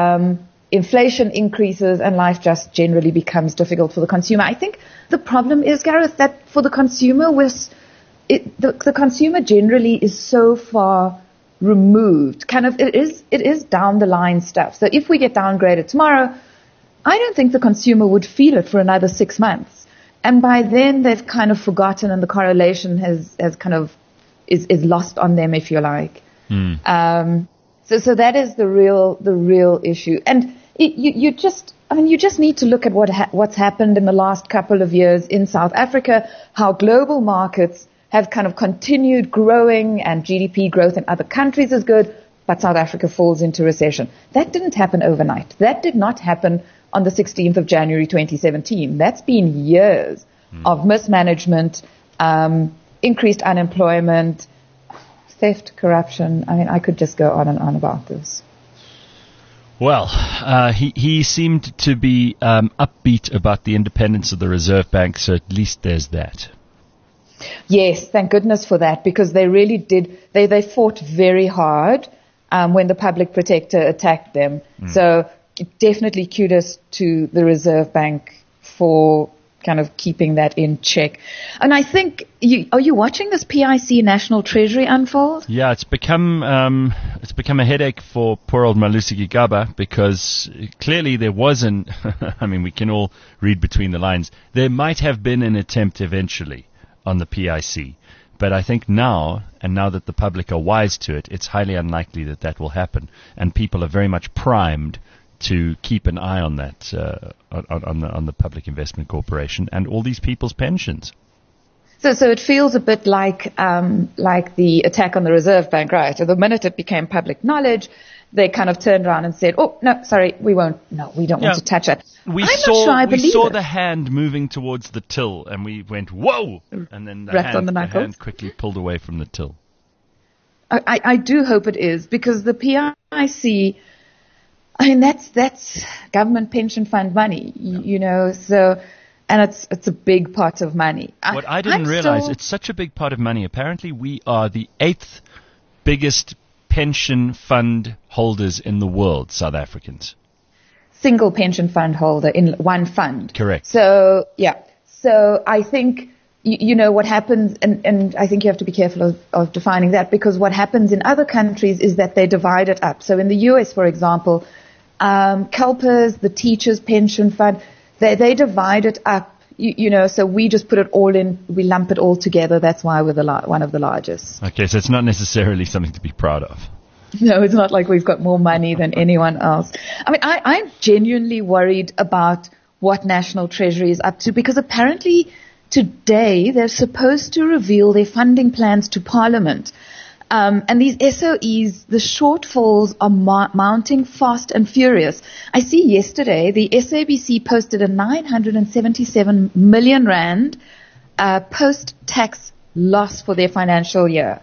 inflation increases and life just generally becomes difficult for the consumer. I think the problem is, Gareth, that for the consumer, the consumer generally is so far removed. It is down the line stuff. So if we get downgraded tomorrow, I don't think the consumer would feel it for another 6 months. And by then they've kind of forgotten, and the correlation is lost on them, if you like. So that is the real issue. And you just need to look at what's happened in the last couple of years in South Africa, how global markets have kind of continued growing and GDP growth in other countries is good, but South Africa falls into recession. That didn't happen overnight. That did not happen on the 16th of January 2017. That's been years of mismanagement, increased unemployment, theft, corruption. I mean, I could just go on and on about this. Well, he seemed to be upbeat about the independence of the Reserve Bank, so at least there's that. Yes, thank goodness for that, because they really did. They fought very hard when the public protector attacked them. So definitely kudos to the Reserve Bank for kind of keeping that in check. And I think, are you watching this PIC National Treasury unfold? Yeah, it's become a headache for poor old Malusi Gigaba, because clearly there wasn't, I mean, we can all read between the lines, there might have been an attempt eventually on the PIC. But I think now that the public are wise to it, it's highly unlikely that that will happen. And people are very much primed to keep an eye on that, on the Public Investment Corporation and all these people's pensions. So it feels a bit like the attack on the Reserve Bank, right? So the minute it became public knowledge, they kind of turned around and said, "Oh no, sorry, we don't want to touch it." We saw the hand moving towards the till, and we went, "Whoa!" And then the hand quickly pulled away from the till. I do hope it is, because the PIC. I mean, that's government pension fund money, you know, so, and it's a big pot of money. What I didn't realize, it's such a big pot of money. Apparently we are the 8th biggest pension fund holders in the world, South Africans. Single pension fund holder in one fund. Correct. So, yeah. So I think, you know, what happens, and I think you have to be careful of defining that, because what happens in other countries is that they divide it up. So in the US, for example, CalPERS, the teachers' pension fund, they divide it up, you know, so we just put it all in, we lump it all together. That's why we're one of the largest. Okay, so it's not necessarily something to be proud of. No, it's not like we've got more money than anyone else. I mean, I'm genuinely worried about what National Treasury is up to, because apparently today they're supposed to reveal their funding plans to Parliament. And these SOEs, the shortfalls are mounting fast and furious. I see yesterday the SABC posted a 977 million rand post-tax loss for their financial year.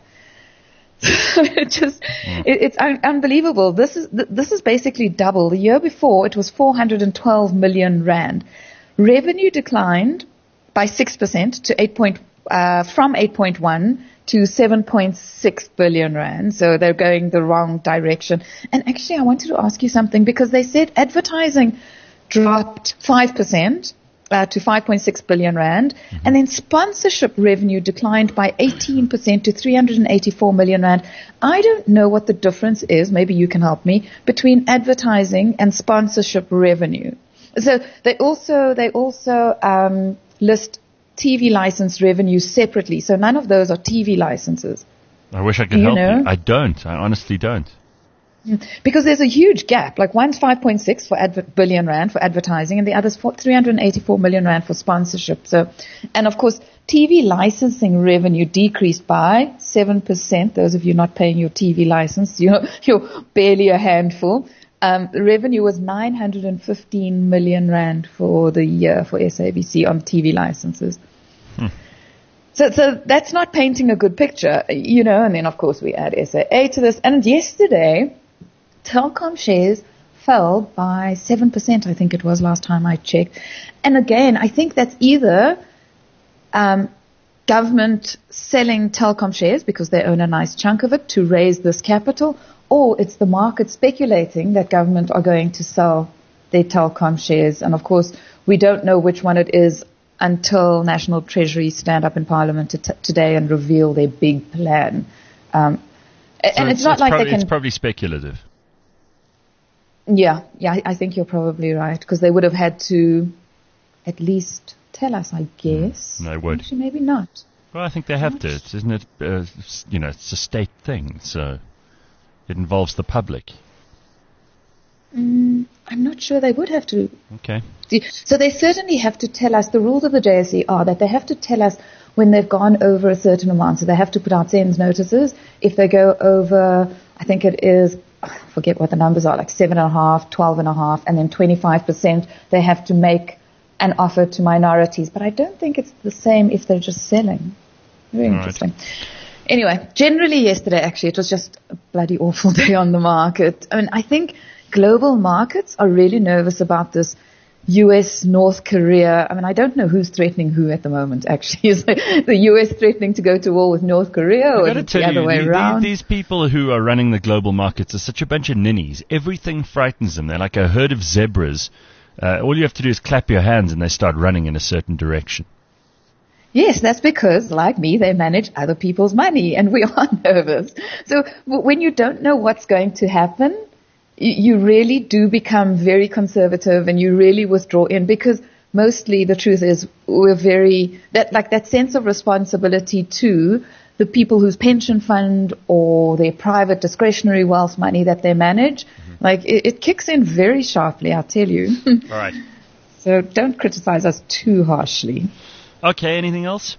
It's unbelievable. This is basically double. The year before it was 412 million rand. Revenue declined by 6% to from 8.1 to 7.6 billion rand. So they're going the wrong direction. And actually, I wanted to ask you something, because they said advertising dropped 5% to 5.6 billion rand. And then sponsorship revenue declined by 18% to 384 million rand. I don't know what the difference is, maybe you can help me, between advertising and sponsorship revenue. So they also list TV license revenue separately. So none of those are TV licenses. I wish I could help you. I don't. I honestly don't. Because there's a huge gap. Like one's 5.6 billion rand for advertising, and the other's 384 million rand for sponsorship. So, and of course, TV licensing revenue decreased by 7%. Those of you not paying your TV license, you're barely a handful. The revenue was 915 million rand for the year for SABC on TV licenses. So that's not painting a good picture, you know, and then of course we add SAA to this. And yesterday, Telkom shares fell by 7%, I think it was last time I checked. And again, I think that's either government selling Telkom shares because they own a nice chunk of it to raise this capital, or it's the market speculating that government are going to sell their Telkom shares. And of course, we don't know which one it is until National Treasury stand up in Parliament today and reveal their big plan. And it's not like they can... It's probably speculative. Yeah, I think you're probably right, because they would have had to at least tell us, I guess. No, they won't. Actually, maybe not. Well, I think they have to. Isn't it? It's a state thing, so it involves the public. I'm not sure they would have to. Okay. So they certainly have to tell us. The rules of the JSE are that they have to tell us when they've gone over a certain amount. So they have to put out SENS notices if they go over I think it is, I forget what the numbers are, like 7.5%, 12.5%, and then 25% they have to make an offer to minorities. But I don't think it's the same if they're just selling. Very interesting. Anyway, generally yesterday, actually, it was just a bloody awful day on the market. I mean, I think global markets are really nervous about this U.S., North Korea. I mean, I don't know who's threatening who at the moment, actually. Is the U.S. threatening to go to war with North Korea, or is it the other way around? These people who are running the global markets are such a bunch of ninnies. Everything frightens them. They're like a herd of zebras. All you have to do is clap your hands and they start running in a certain direction. Yes, that's because, like me, they manage other people's money, and we are nervous. So when you don't know what's going to happen, you really do become very conservative and you really withdraw in, because mostly the truth is we're that sense of responsibility to the people whose pension fund or their private discretionary wealth money that they manage, it kicks in very sharply, I'll tell you. All right. So don't criticize us too harshly. Okay, anything else?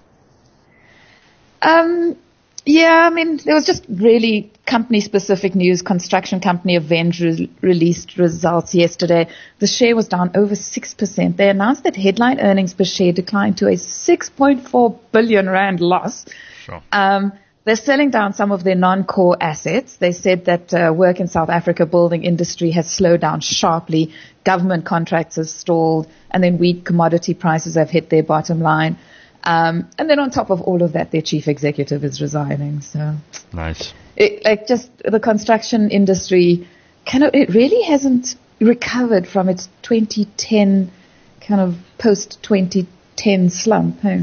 Yeah, I mean, there was just really company-specific news. Construction company Avenge released results yesterday. The share was down over 6%. They announced that headline earnings per share declined to a 6.4 billion rand loss. Sure. They're selling down some of their non-core assets. They said that work in South Africa building industry has slowed down sharply. Government contracts have stalled, and then weak commodity prices have hit their bottom line. And then on top of all of that, their chief executive is resigning. So nice. Just the construction industry, it really hasn't recovered from its 2010 kind of post-2010 slump. There's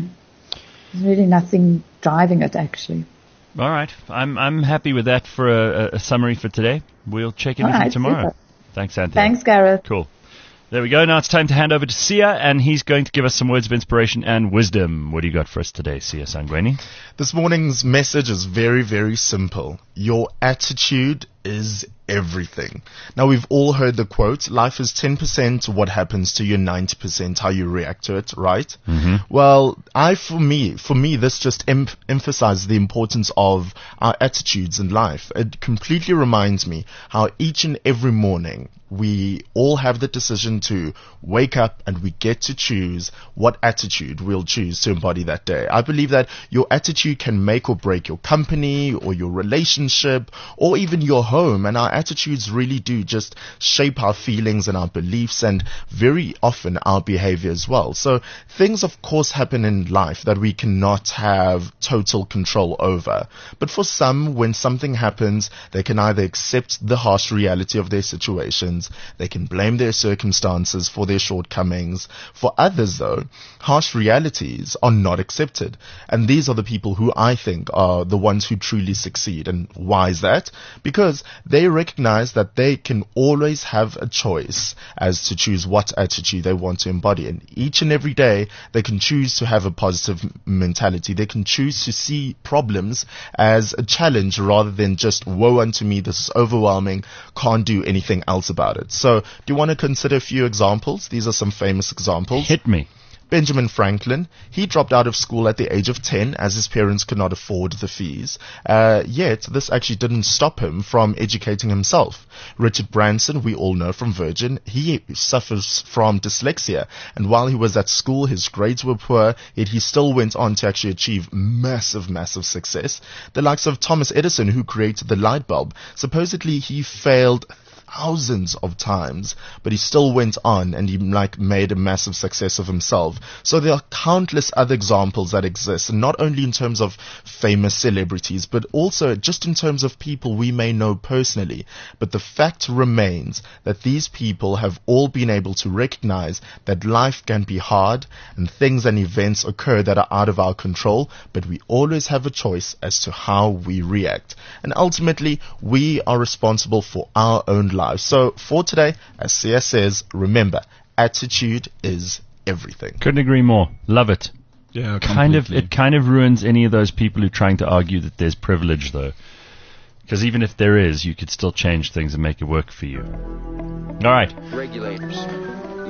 really nothing driving it, actually. All right. I'm happy with that for a summary for today. We'll check in with you tomorrow. Super. Thanks, Anthony. Thanks, Gareth. Cool. There we go. Now it's time to hand over to Sia, and he's going to give us some words of inspiration and wisdom. What do you got for us today, Sia Sangweni? This morning's message is very, very simple. Your attitude is everything. Now, we've all heard the quote, life is 10% what happens to you, 90% how you react to it, right? Mm-hmm. Well, for me, this just emphasizes the importance of our attitudes in life. It completely reminds me how each and every morning we all have the decision to wake up and we get to choose what attitude we'll choose to embody that day. I believe that your attitude can make or break your company or your relationship or even your home, and our attitudes really do just shape our feelings and our beliefs and very often our behavior as well. So things of course happen in life that we cannot have total control over. But for some, when something happens, they can either accept the harsh reality of their situations, they can blame their circumstances for their shortcomings. For others though, harsh realities are not accepted. And these are the people who I think are the ones who truly succeed. And why is that? Because they recognize that they can always have a choice as to choose what attitude they want to embody. And each and every day, they can choose to have a positive mentality. They can choose to see problems as a challenge rather than just, woe unto me, this is overwhelming, can't do anything else about it. So, do you want to consider a few examples? These are some famous examples. Hit me. Benjamin Franklin, he dropped out of school at the age of 10 as his parents could not afford the fees. Yet, this actually didn't stop him from educating himself. Richard Branson, we all know from Virgin, he suffers from dyslexia. And while he was at school, his grades were poor, yet he still went on to actually achieve massive, massive success. The likes of Thomas Edison, who created the light bulb, supposedly he failed thousands of times, but he still went on and he made a massive success of himself. So there are countless other examples that exist, and not only in terms of famous celebrities, but also just in terms of people we may know personally. But the fact remains that these people have all been able to recognize that life can be hard and things and events occur that are out of our control, but we always have a choice as to how we react. And ultimately, we are responsible for our own life. So for today, as CS says, remember, attitude is everything. Couldn't agree more. Love it. Yeah, it kind of ruins any of those people who are trying to argue that there's privilege, though. Because even if there is, you could still change things and make it work for you. All right. Regulators,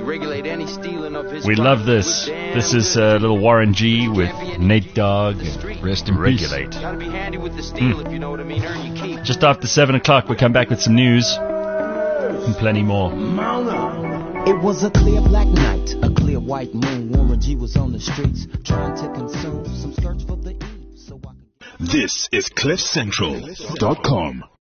regulate any stealing of his We love this. This is little Warren G with Nate Dogg. Rest in Regulate. Gotta be handy with the steel, if you know what I mean. Earn your keep. Just after 7 o'clock, we come back with some news and plenty more. It was a clear black night, a clear white moon. Warren G was on the streets trying to consume some skirts for the eve. This is CliffCentral.com.